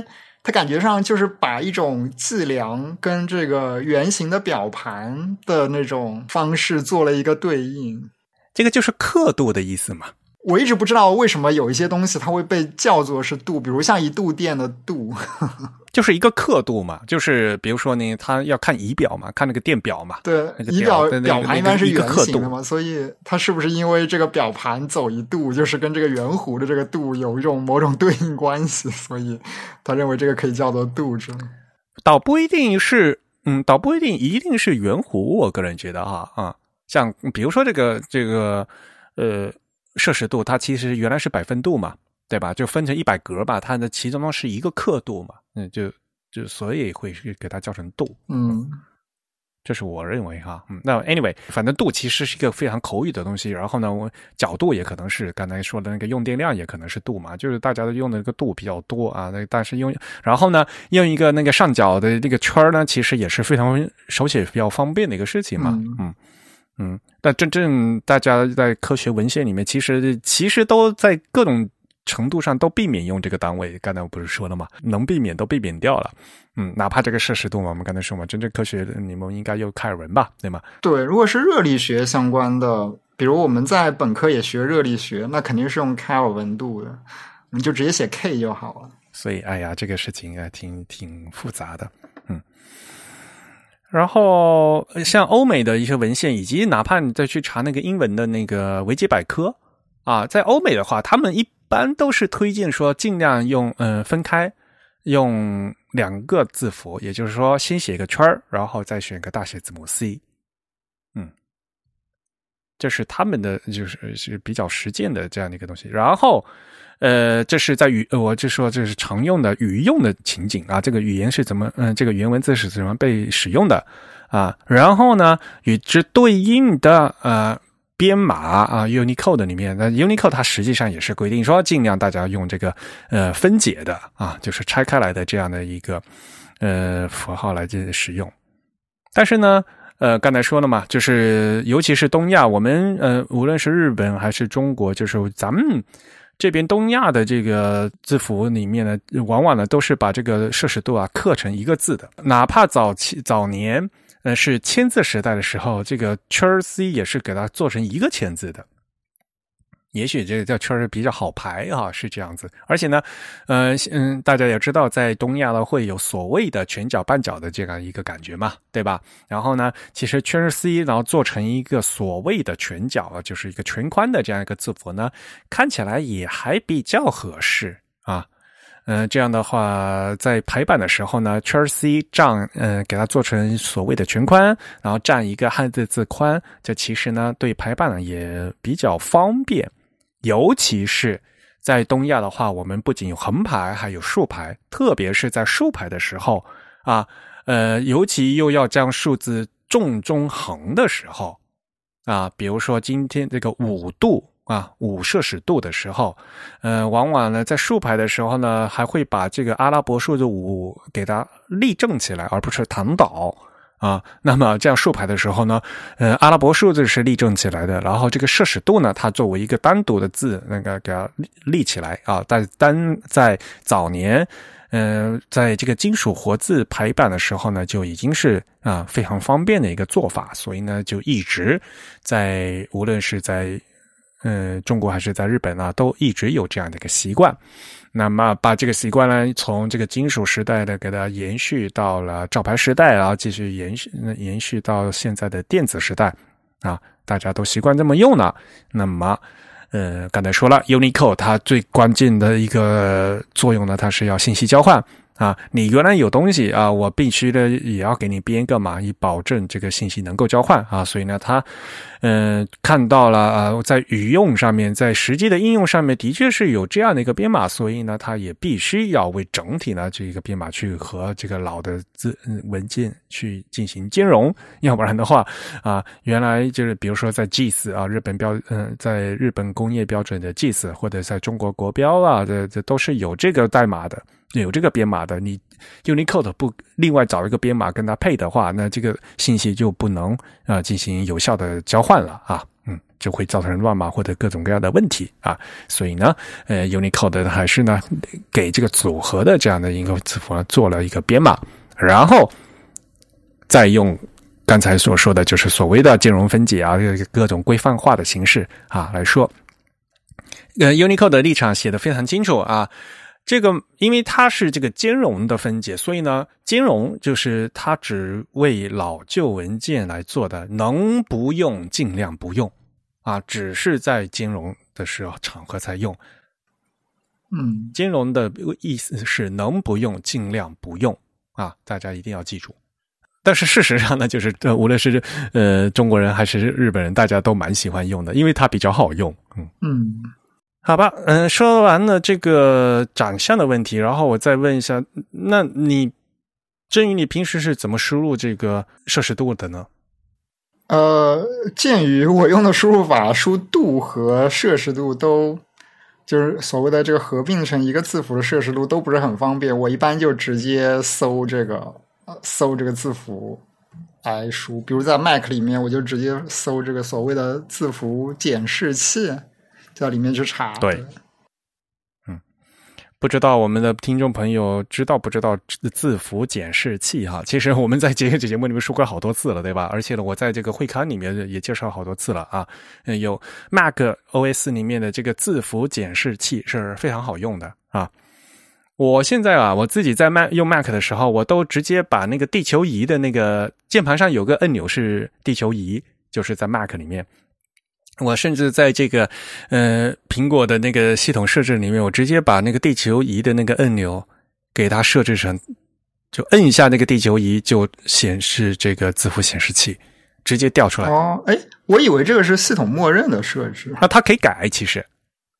它感觉上就是把一种计量跟这个圆形的表盘的那种方式做了一个对应。 这个就是刻度的意思嘛。 我一直不知道为什么有一些东西它会被叫做是度，比如像一度电的度就是一个刻度嘛，就是比如说呢，他要看仪表嘛，看那个电表嘛。 对，仪表盘一般是圆形的嘛，所以它是不是因为这个表盘走一度，就是跟这个圆弧的这个度有一种某种对应关系，所以他认为这个可以叫做度之类。 倒不一定是，倒不一定一定是圆弧，我个人觉得像比如说这个摄氏度，它其实原来是百分度嘛，对吧？就分成100格吧，它的其中呢是一个刻度嘛，就所以会给它叫成度。这是我认为哈。那 anyway， 反正度其实是一个非常口语的东西，然后呢，角度也可能是刚才说的那个用电量也可能是度嘛，就是大家都用的那个度比较多啊。但是然后呢，用一个那个上角的这个圈呢，其实也是非常手写比较方便的一个事情嘛。但真正大家在科学文献里面，其实都在各种程度上都避免用这个单位。刚才我不是说了吗？能避免都避免掉了。哪怕这个摄氏度嘛，我们刚才说嘛，真正科学你们应该用开尔文吧，对吗？ 对，如果是热力学相关的，比如我们在本科也学热力学，那肯定是用开尔文度的，你就直接写 K 就好了。 所以，哎呀，这个事情啊，挺复杂的。然后像欧美的一些文献，以及哪怕你再去查那个英文的那个维基百科啊，在欧美的话，他们一般都是推荐说尽量用分开，用2个字符，也就是说先写个圈，然后再选个大写字母 C。这是他们的是比较实践的这样的一个东西。然后这是在我就说这是常用的语用的情景啊，这个语言是怎么这个原文字是怎么被使用的啊？然后呢，与之对应的编码啊 Unicode 里面，那 Unicode 它实际上也是规定说尽量大家用这个分解的啊，就是拆开来的这样的一个符号来使用。但是呢刚才说了嘛，就是尤其是东亚，我们无论是日本还是中国，就是咱们这边东亚的这个字符里面呢，往往呢都是把这个摄氏度啊刻成一个字的。哪怕早年是签字时代的时候，这个圈 C 也是给它做成一个签字的。也许这个叫圈比较好排啊，是这样子。而且呢，大家也知道，在东亚呢会有所谓的全角半角的这样一个感觉嘛，对吧？然后呢，其实圈 C 然后做成一个所谓的全角，就是一个全宽的这样一个字符呢，看起来也还比较合适啊。这样的话，在排版的时候呢，圈 C 给它做成所谓的全宽，然后占一个汉字字宽，这其实呢对排版呢也比较方便。尤其是在东亚的话，我们不仅有横排，还有竖排，特别是在竖排的时候啊，尤其又要将数字重中横的时候啊，比如说今天这个5度啊，5摄氏度的时候，往往呢在竖排的时候呢，还会把这个阿拉伯数字5给它立正起来，而不是躺倒。啊，那么这样竖排的时候呢，阿拉伯数字是立正起来的，然后这个摄氏度呢，它作为一个单独的字，那个给它立起来啊。在早年，在这个金属活字排版的时候呢，就已经是非常方便的一个做法，所以呢，就一直无论是在中国还是在日本啊，都一直有这样的一个习惯。那么把这个习惯呢，从这个金属时代的给它延续到了照牌时代，然后继续延续到现在的电子时代啊，大家都习惯这么用了。那么刚才说了 Unicode 它最关键的一个作用呢，它是要信息交换啊，你原来有东西啊，我必须的也要给你编个码，以保证这个信息能够交换啊。所以呢，它看到了在语用上面，在实际的应用上面，的确是有这样的一个编码，所以呢，它也必须要为整体呢这个编码去和这个老的文件去进行兼容，要不然的话啊，原来就是比如说在 GIS 啊，在日本工业标准的 GIS， 或者在中国国标啊，这都是有这个代码的。有这个编码的，你 Unicode 不另外找一个编码跟它配的话，那这个信息就不能进行有效的交换了啊。 就会造成乱码或者各种各样的问题啊。所以呢Unicode 还是呢给这个组合的这样的一个字符呢做了一个编码，然后再用刚才所说的就是所谓的兼容分解啊，各种规范化的形式啊来说。Unicode 的立场写得非常清楚啊，这个因为它是这个兼容的分解，所以呢兼容就是它只为老旧文件来做的，能不用尽量不用啊，只是在兼容的时候场合才用。兼容的意思是能不用尽量不用啊，大家一定要记住。但是事实上呢，就是无论是中国人还是日本人，大家都蛮喜欢用的，因为它比较好用。好吧，说完了这个长相的问题，然后我再问一下，那振宇，你平时是怎么输入这个摄氏度的呢？ 鉴于我用的输入法输度和摄氏度都就是所谓的这个合并成一个字符的摄氏度都不是很方便，我一般就直接搜这个字符来输，比如在 Mac 里面我就直接搜这个所谓的字符检视器，在里面去查。 对，不知道我们的听众朋友知道不知道字符检视器哈？其实我们在这个节目里面说过好多次了，对吧？而且呢，我在这个会刊里面也介绍好多次了啊。有 Mac OS 里面的这个字符检视器是非常好用的啊。我现在啊，我自己在用 Mac 的时候，我都直接把那个地球仪的那个键盘上有个按钮是地球仪，就是在 Mac 里面。我甚至在这个苹果的那个系统设置里面，我直接把那个地球仪的那个按钮给它设置成，就摁一下那个地球仪就显示这个字符显示器，直接调出来。 哦，我以为这个是系统默认的设置。 那它可以改，其实。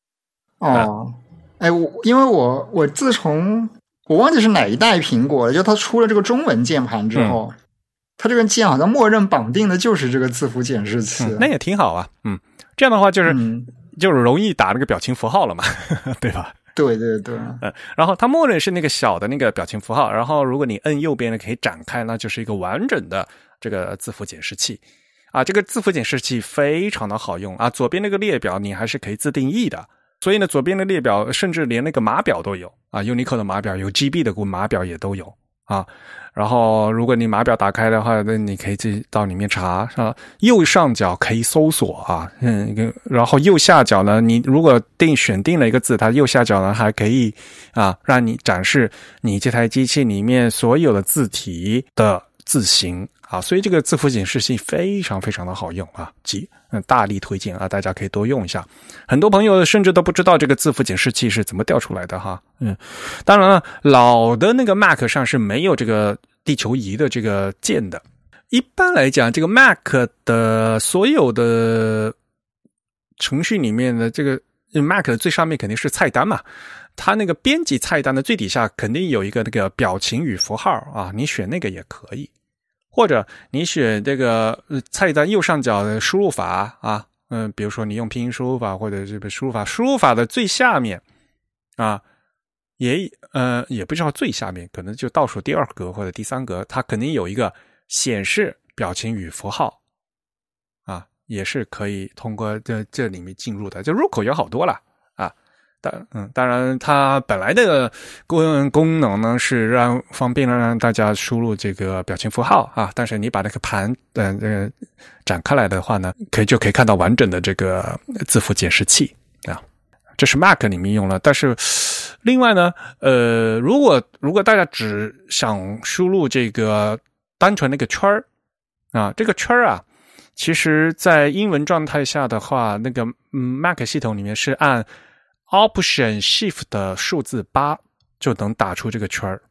因为我自从我忘记是哪一代苹果了，就它出了这个中文键盘之后，它这个键好像默认绑定的就是这个字符检视器。 那也挺好啊。这样的话就是容易打那个表情符号了嘛，对吧？ 对对对。 然后它默认是那个小的那个表情符号，然后如果你摁右边呢可以展开，那就是一个完整的这个字符检视器啊。这个字符检视器非常的好用啊，左边那个列表你还是可以自定义的。所以呢，左边的列表甚至连那个码表都有啊 ，Unicode 的码表有 GB 的码表也都有啊。然后如果你码表打开的话，那你可以自己到里面查啊。右上角可以搜索啊，然后右下角呢，你如果选定了一个字，它右下角呢还可以啊，让你展示你这台机器里面所有的字体的字形啊。所以这个字符检视器非常非常的好用啊，大力推荐啊，大家可以多用一下。很多朋友甚至都不知道这个字符检视器是怎么调出来的哈。当然了，老的那个 Mac 上是没有这个地球仪的这个键的。一般来讲，这个 Mac 的所有的程序里面的这个 Mac 的最上面肯定是菜单嘛，它那个编辑菜单的最底下肯定有一个那个表情与符号啊，你选那个也可以。或者你选这个菜单右上角的输入法啊，比如说你用拼音输入法或者这个输入法的最下面啊，也不知道最下面，可能就倒数第二格或者第三格，它肯定有一个显示表情与符号啊，也是可以通过这里面进入的，就入口有好多了啊。当然它本来的功能呢是方便让大家输入这个表情符号啊，但是你把那个盘展开来的话呢，就可以看到完整的这个字符检视器啊。这是 Mac 里面用了，但是另外呢，如果大家只想输入这个单纯那个圈儿啊，这个圈儿啊，其实在英文状态下的话，那个Mac 系统里面是按Option Shift 的数字8就能打出这个圈儿。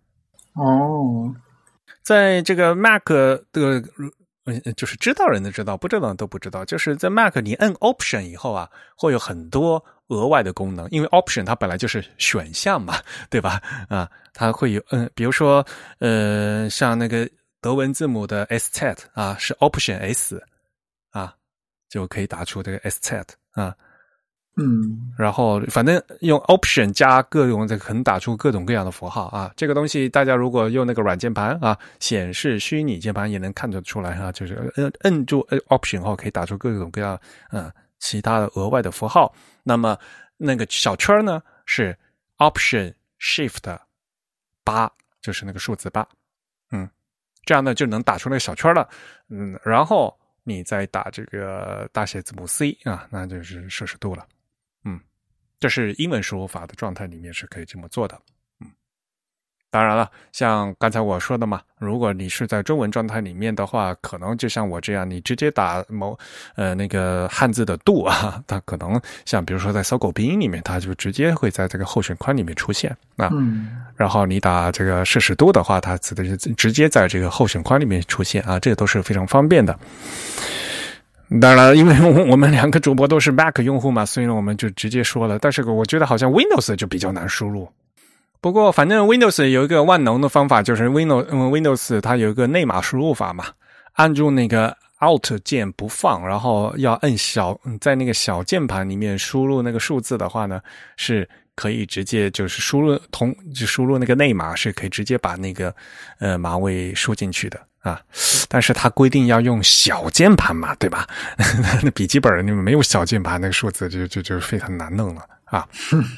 在这个 Mac 的就是知道人的知道，不知道人都不知道。就是在 Mac 你摁 Option 以后啊，会有很多额外的功能，因为 Option 它本来就是选项嘛，对吧？啊，它会有比如说像那个德文字母的 SZ 啊，是 Option S 啊，就可以打出这个 SZ 啊。然后反正用 option 加各种可能打出各种各样的符号啊，这个东西大家如果用那个软键盘啊，显示虚拟键盘也能看得出来啊，就是摁住 option 后可以打出各种各样其他的额外的符号。那么那个小圈呢是 Option Shift 8，就是那个数字8。这样呢就能打出那个小圈了。然后你再打这个大写字母 C 啊，那就是摄氏度了。这是英文输入法的状态里面是可以这么做的。当然了，像刚才我说的嘛，如果你是在中文状态里面的话，可能就像我这样，你直接打那个汉字的度啊，它可能像比如说在搜狗拼音里面，它就直接会在这个候选框里面出现啊。然后你打这个摄氏度的话，它直接在这个候选框里面出现啊，这个都是非常方便的。当然了，因为我们两个主播都是 Mac 用户嘛，所以呢我们就直接说了。但是我觉得好像 Windows 就比较难输入。不过反正 Windows 有一个万能的方法，就是 Windows 它有一个内码输入法嘛，按住那个 Alt 键不放，然后要摁在那个小键盘里面输入那个数字的话呢，是可以直接就是输入那个内码，是可以直接把那个码位输进去的啊。但是它规定要用小键盘嘛，对吧？那笔记本你没有小键盘，那个数字就非常难弄了啊。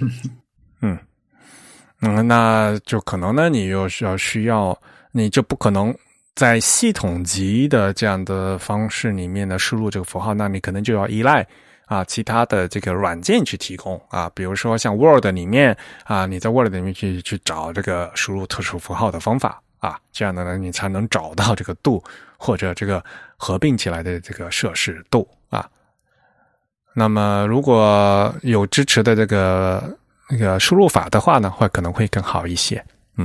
那就可能呢，你又需要，你就不可能在系统级的这样的方式里面呢输入这个符号，那你可能就要依赖其他的这个软件去提供啊，比如说像 Word 里面啊，你在 Word 里面去找这个输入特殊符号的方法啊，这样的呢你才能找到这个度或者这个合并起来的这个摄氏度啊。那么如果有支持的那个输入法的话呢，可能会更好一些。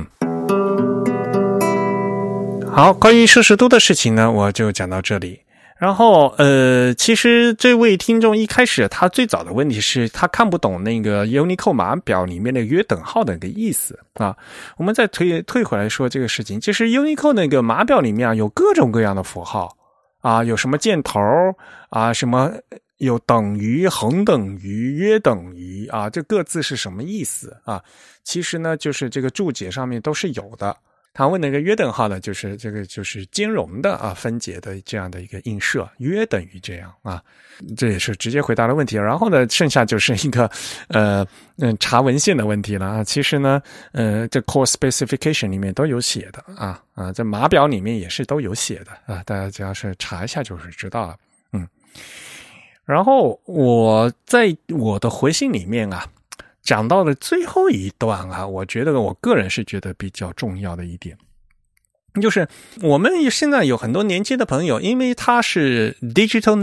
好，关于摄氏度的事情呢，我就讲到这里。然后其实这位听众一开始他最早的问题是他看不懂那个 Unicode 码表里面那个约等号的那个意思啊。我们再退回来说这个事情，就是 Unicode 那个码表里面有各种各样的符号啊，有什么箭头啊，什么有等于、横等于、约等于啊，这各自是什么意思啊？其实呢，就是这个注解上面都是有的。他问那个约等号呢，就是这个就是兼容的分解的这样的一个映射，约等于这样啊，这也是直接回答了问题。然后呢，剩下就是一个查文献的问题了啊。其实呢，这 core specification 里面都有写的啊，在码表里面也是都有写的啊，大家只要是查一下就是知道了。然后我在我的回信里面讲到了最后一段我觉得我个人是觉得比较重要的一点，就是我们现在有很多年轻的朋友，因为他是 digital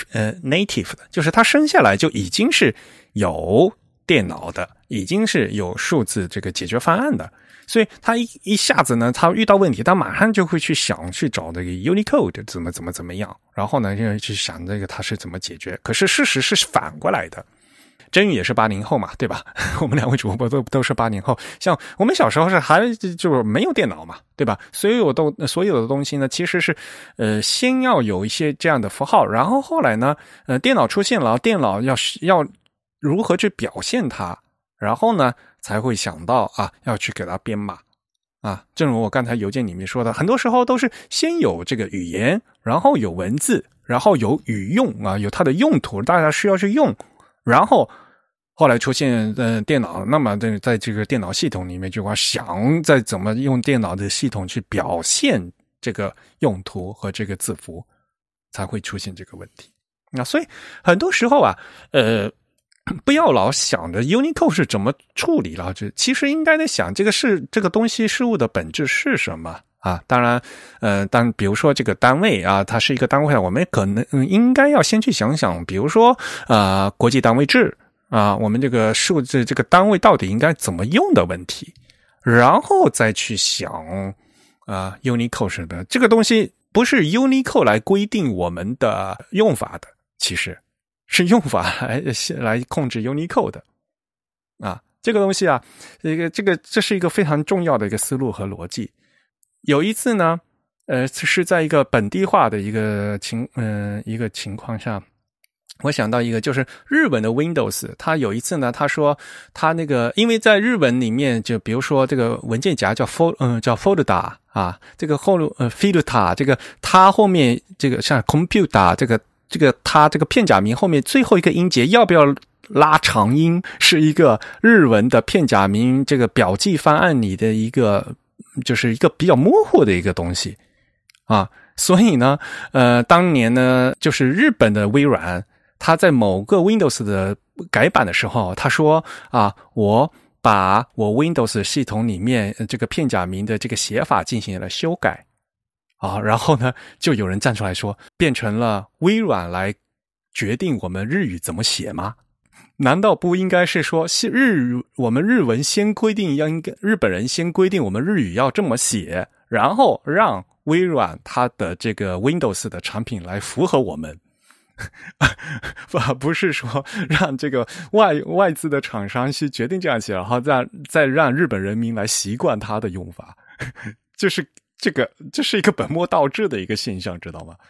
native 的，就是他生下来就已经是有电脑的，已经是有数字这个解决方案的，所以他一下子呢，他遇到问题，他马上就会去想去找这个 Unicode 怎么样，然后呢就去想这个他是怎么解决。可是事实是反过来的，真宇也是80后嘛，对吧？我们两位主播都是80后，像我们小时候就是没有电脑嘛，对吧？所有的东西呢，其实是先要有一些这样的符号，然后后来呢，电脑出现了，电脑要如何去表现它，然后呢才会想到要去给它编码啊。正如我刚才邮件里面说的，很多时候都是先有这个语言，然后有文字，然后有语用有它的用途，大家需要去用。然后后来出现电脑，那么在这个电脑系统里面就要想再怎么用电脑的系统去表现这个用途和这个字符，才会出现这个问题。那所以很多时候不要老想着 Unicode 是怎么处理了，其实应该在想这个东西事物的本质是什么啊。当然比如说这个单位它是一个单位，我们可能应该要先去想想，比如说国际单位制我们这个数字这个单位到底应该怎么用的问题，然后再去想Unicode 是的，这个东西不是 Unicode 来规定我们的用法的，其实是用法来控制 Unicode 的这个东西这是一个非常重要的一个思路和逻辑。有一次呢是在一个本地化的一个情况下，我想到一个，就是日本的 Windows， 它有一次呢，他说他那个，因为在日文里面，就比如说这个文件夹叫 folder 这个folder 这个它后面这个像 computer 这个它这个片假名后面最后一个音节要不要拉长音，是一个日文的片假名这个表记方案里的一个就是一个比较模糊的一个东西啊。所以呢当年呢就是日本的微软，他在某个 Windows 的改版的时候，他说啊，我把我 Windows 系统里面这个片假名的这个写法进行了修改啊，然后呢就有人站出来说，变成了微软来决定我们日语怎么写吗？难道不应该是说我们日文先规定，日本人先规定我们日语要这么写，然后让微软它的这个 Windows 的产品来符合我们不是说让这个外资的厂商去决定这样写，然后再让日本人民来习惯它的用法，就是这是一个本末倒置的一个现象，知道吗？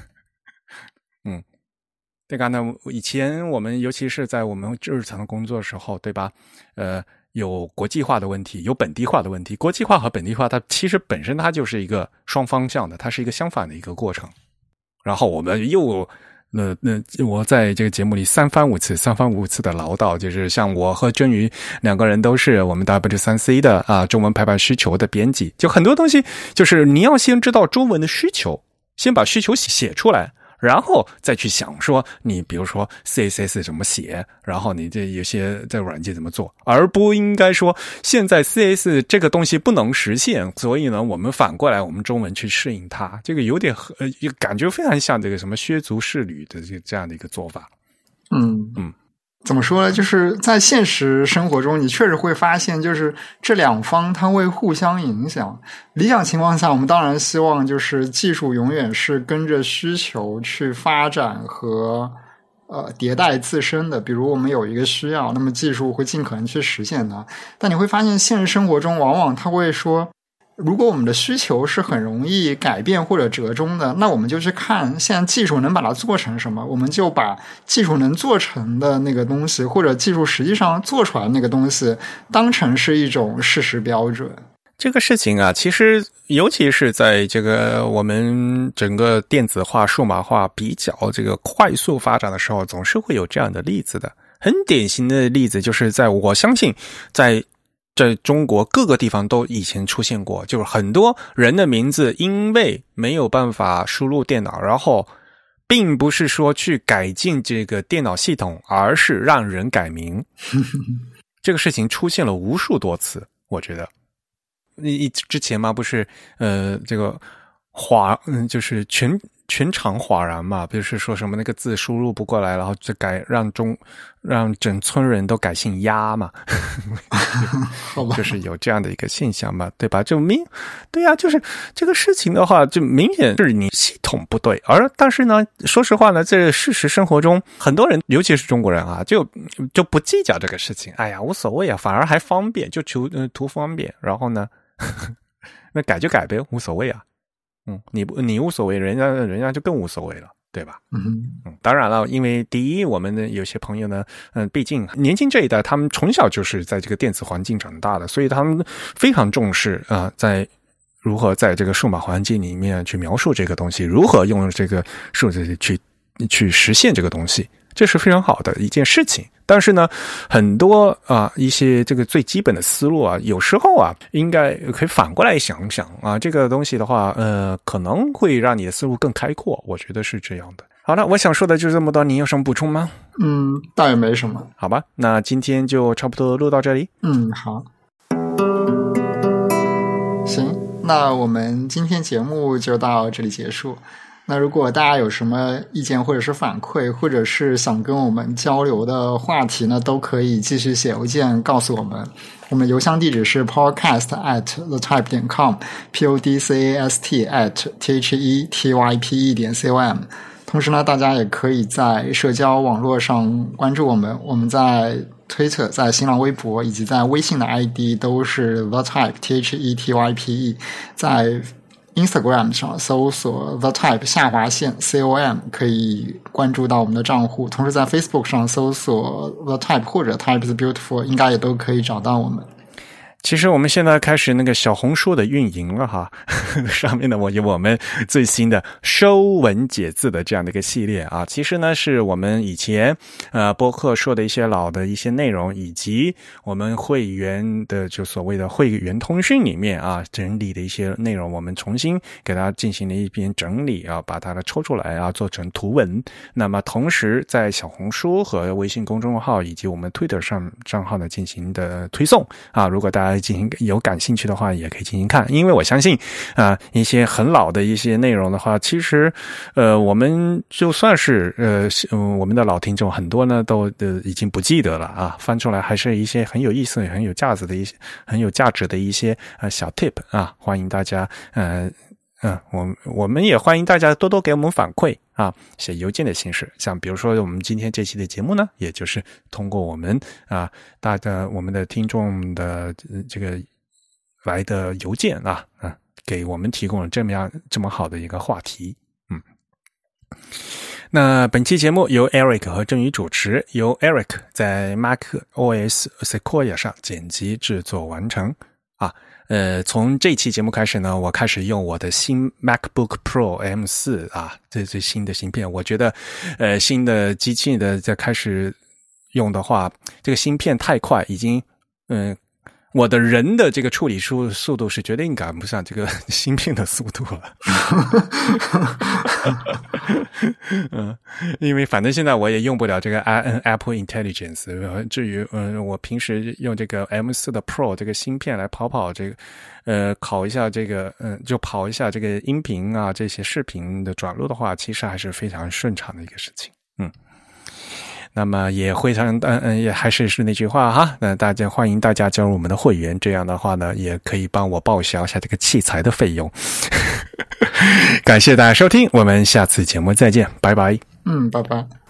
对吧？那以前我们尤其是在我们日常工作的时候，对吧？有国际化的问题，有本地化的问题。国际化和本地化，它其实本身它就是一个双方向的，它是一个相反的一个过程。然后我们又我在这个节目里三番五次的唠叨，就是像我和真宇两个人都是我们 W3C 的中文排版需求的编辑，就很多东西就是你要先知道中文的需求，先把需求写出来，然后再去想说你比如说 CSS 怎么写，然后你这有些在软件怎么做，而不应该说现在 CSS 这个东西不能实现，所以呢我们反过来我们中文去适应它，这个有点感觉非常像这个什么削足适履的这样的一个做法。 怎么说呢，就是在现实生活中你确实会发现，就是这两方它会互相影响。理想情况下我们当然希望就是技术永远是跟着需求去发展和迭代自身的，比如我们有一个需要，那么技术会尽可能去实现它。但你会发现现实生活中往往它会说，如果我们的需求是很容易改变或者折中的，那我们就去看现在技术能把它做成什么，我们就把技术能做成的那个东西，或者技术实际上做出来的那个东西当成是一种事实标准。 这个事情啊，其实尤其是在这个我们整个电子化数码化比较这个快速发展的时候，总是会有这样的例子的。很典型的例子就是我相信在中国各个地方都以前出现过，就是很多人的名字因为没有办法输入电脑，然后并不是说去改进这个电脑系统，而是让人改名这个事情出现了无数多次。我觉得之前嘛不是这个就是全场哗然嘛，不是说什么那个字输入不过来，然后就让整村人都改姓鸭嘛就是有这样的一个现象嘛，对吧？对啊，就是这个事情的话，就明显是你系统不对，但是呢，说实话呢，在事实生活中，很多人尤其是中国人啊，就不计较这个事情，哎呀无所谓啊，反而还方便，就图方便，然后呢那改就改呗，无所谓啊。你无所谓，人家就更无所谓了，对吧？当然了，因为第一，我们的有些朋友呢，毕竟年轻这一代，他们从小就是在这个电子环境长大的，所以他们非常重视在如何在这个数码环境里面去描述这个东西，如何用这个数字去实现这个东西，这是非常好的一件事情。但是呢，很多一些这个最基本的思路啊，有时候应该可以反过来想想这个东西的话，可能会让你的思路更开阔，我觉得是这样的。好了，我想说的就这么多，你有什么补充吗？ 倒也没什么。 好吧，那今天就差不多录到这里。 好。行，那我们今天节目就到这里结束。那如果大家有什么意见或者是反馈，或者是想跟我们交流的话题呢，都可以继续写邮件告诉我们。我们邮箱地址是 podcast@thetype.com podcast@thetype.com。同时呢，大家也可以在社交网络上关注我们，我们在推特、在新浪微博以及在微信的 ID 都是 thetype THETYPE， 在Instagram 上搜索 thetype_com 可以关注到我们的账户，同时在 Facebook 上搜索 thetype 或者 Type is Beautiful 应该也都可以找到我们。 其实我们现在开始那个小红书的运营了哈，上面呢有我们最新的收文解字的这样的一个系列啊。其实呢是我们以前播客说的一些老的一些内容，以及我们会员的就所谓的会员通讯里面啊整理的一些内容，我们重新给它进行了一遍整理啊，把它抽出来啊做成图文。那么同时在小红书和微信公众号以及我们 Twitter 账号呢进行的推送啊，如果大家有感兴趣的话也可以进行看。因为我相信一些很老的一些内容的话，其实我们就算是我们的老听众很多呢都已经不记得了啊，翻出来还是一些很有意思很有价值的一些小 tip 啊，欢迎大家我们也欢迎大家多多给我们反馈啊，写邮件的形式，像比如说我们今天这期的节目呢，也就是通过我们我们的听众的这个来的邮件给我们提供了这么好的一个话题。那本期节目由 Eric 和郑宇主持，由 Eric 在 macOS Sequoia 上剪辑制作完成从这期节目开始呢，我开始用我的新 MacBook Pro M4 最新的芯片。我觉得新的机器的在开始用的话，这个芯片太快，已经我的人的这个处理速度是绝对赶不上这个芯片的速度了。因为反正现在我也用不了这个 Apple Intelligence， 至于我平时用这个 M4 的 Pro 这个芯片来跑这个考一下这个就跑一下这个音频这些视频的转录的话，其实还是非常顺畅的一个事情。那么也非常也还是那句话哈，那欢迎大家加入我们的会员，这样的话呢也可以帮我报销一下这个器材的费用。感谢大家收听，我们下次节目再见，拜拜。 拜拜。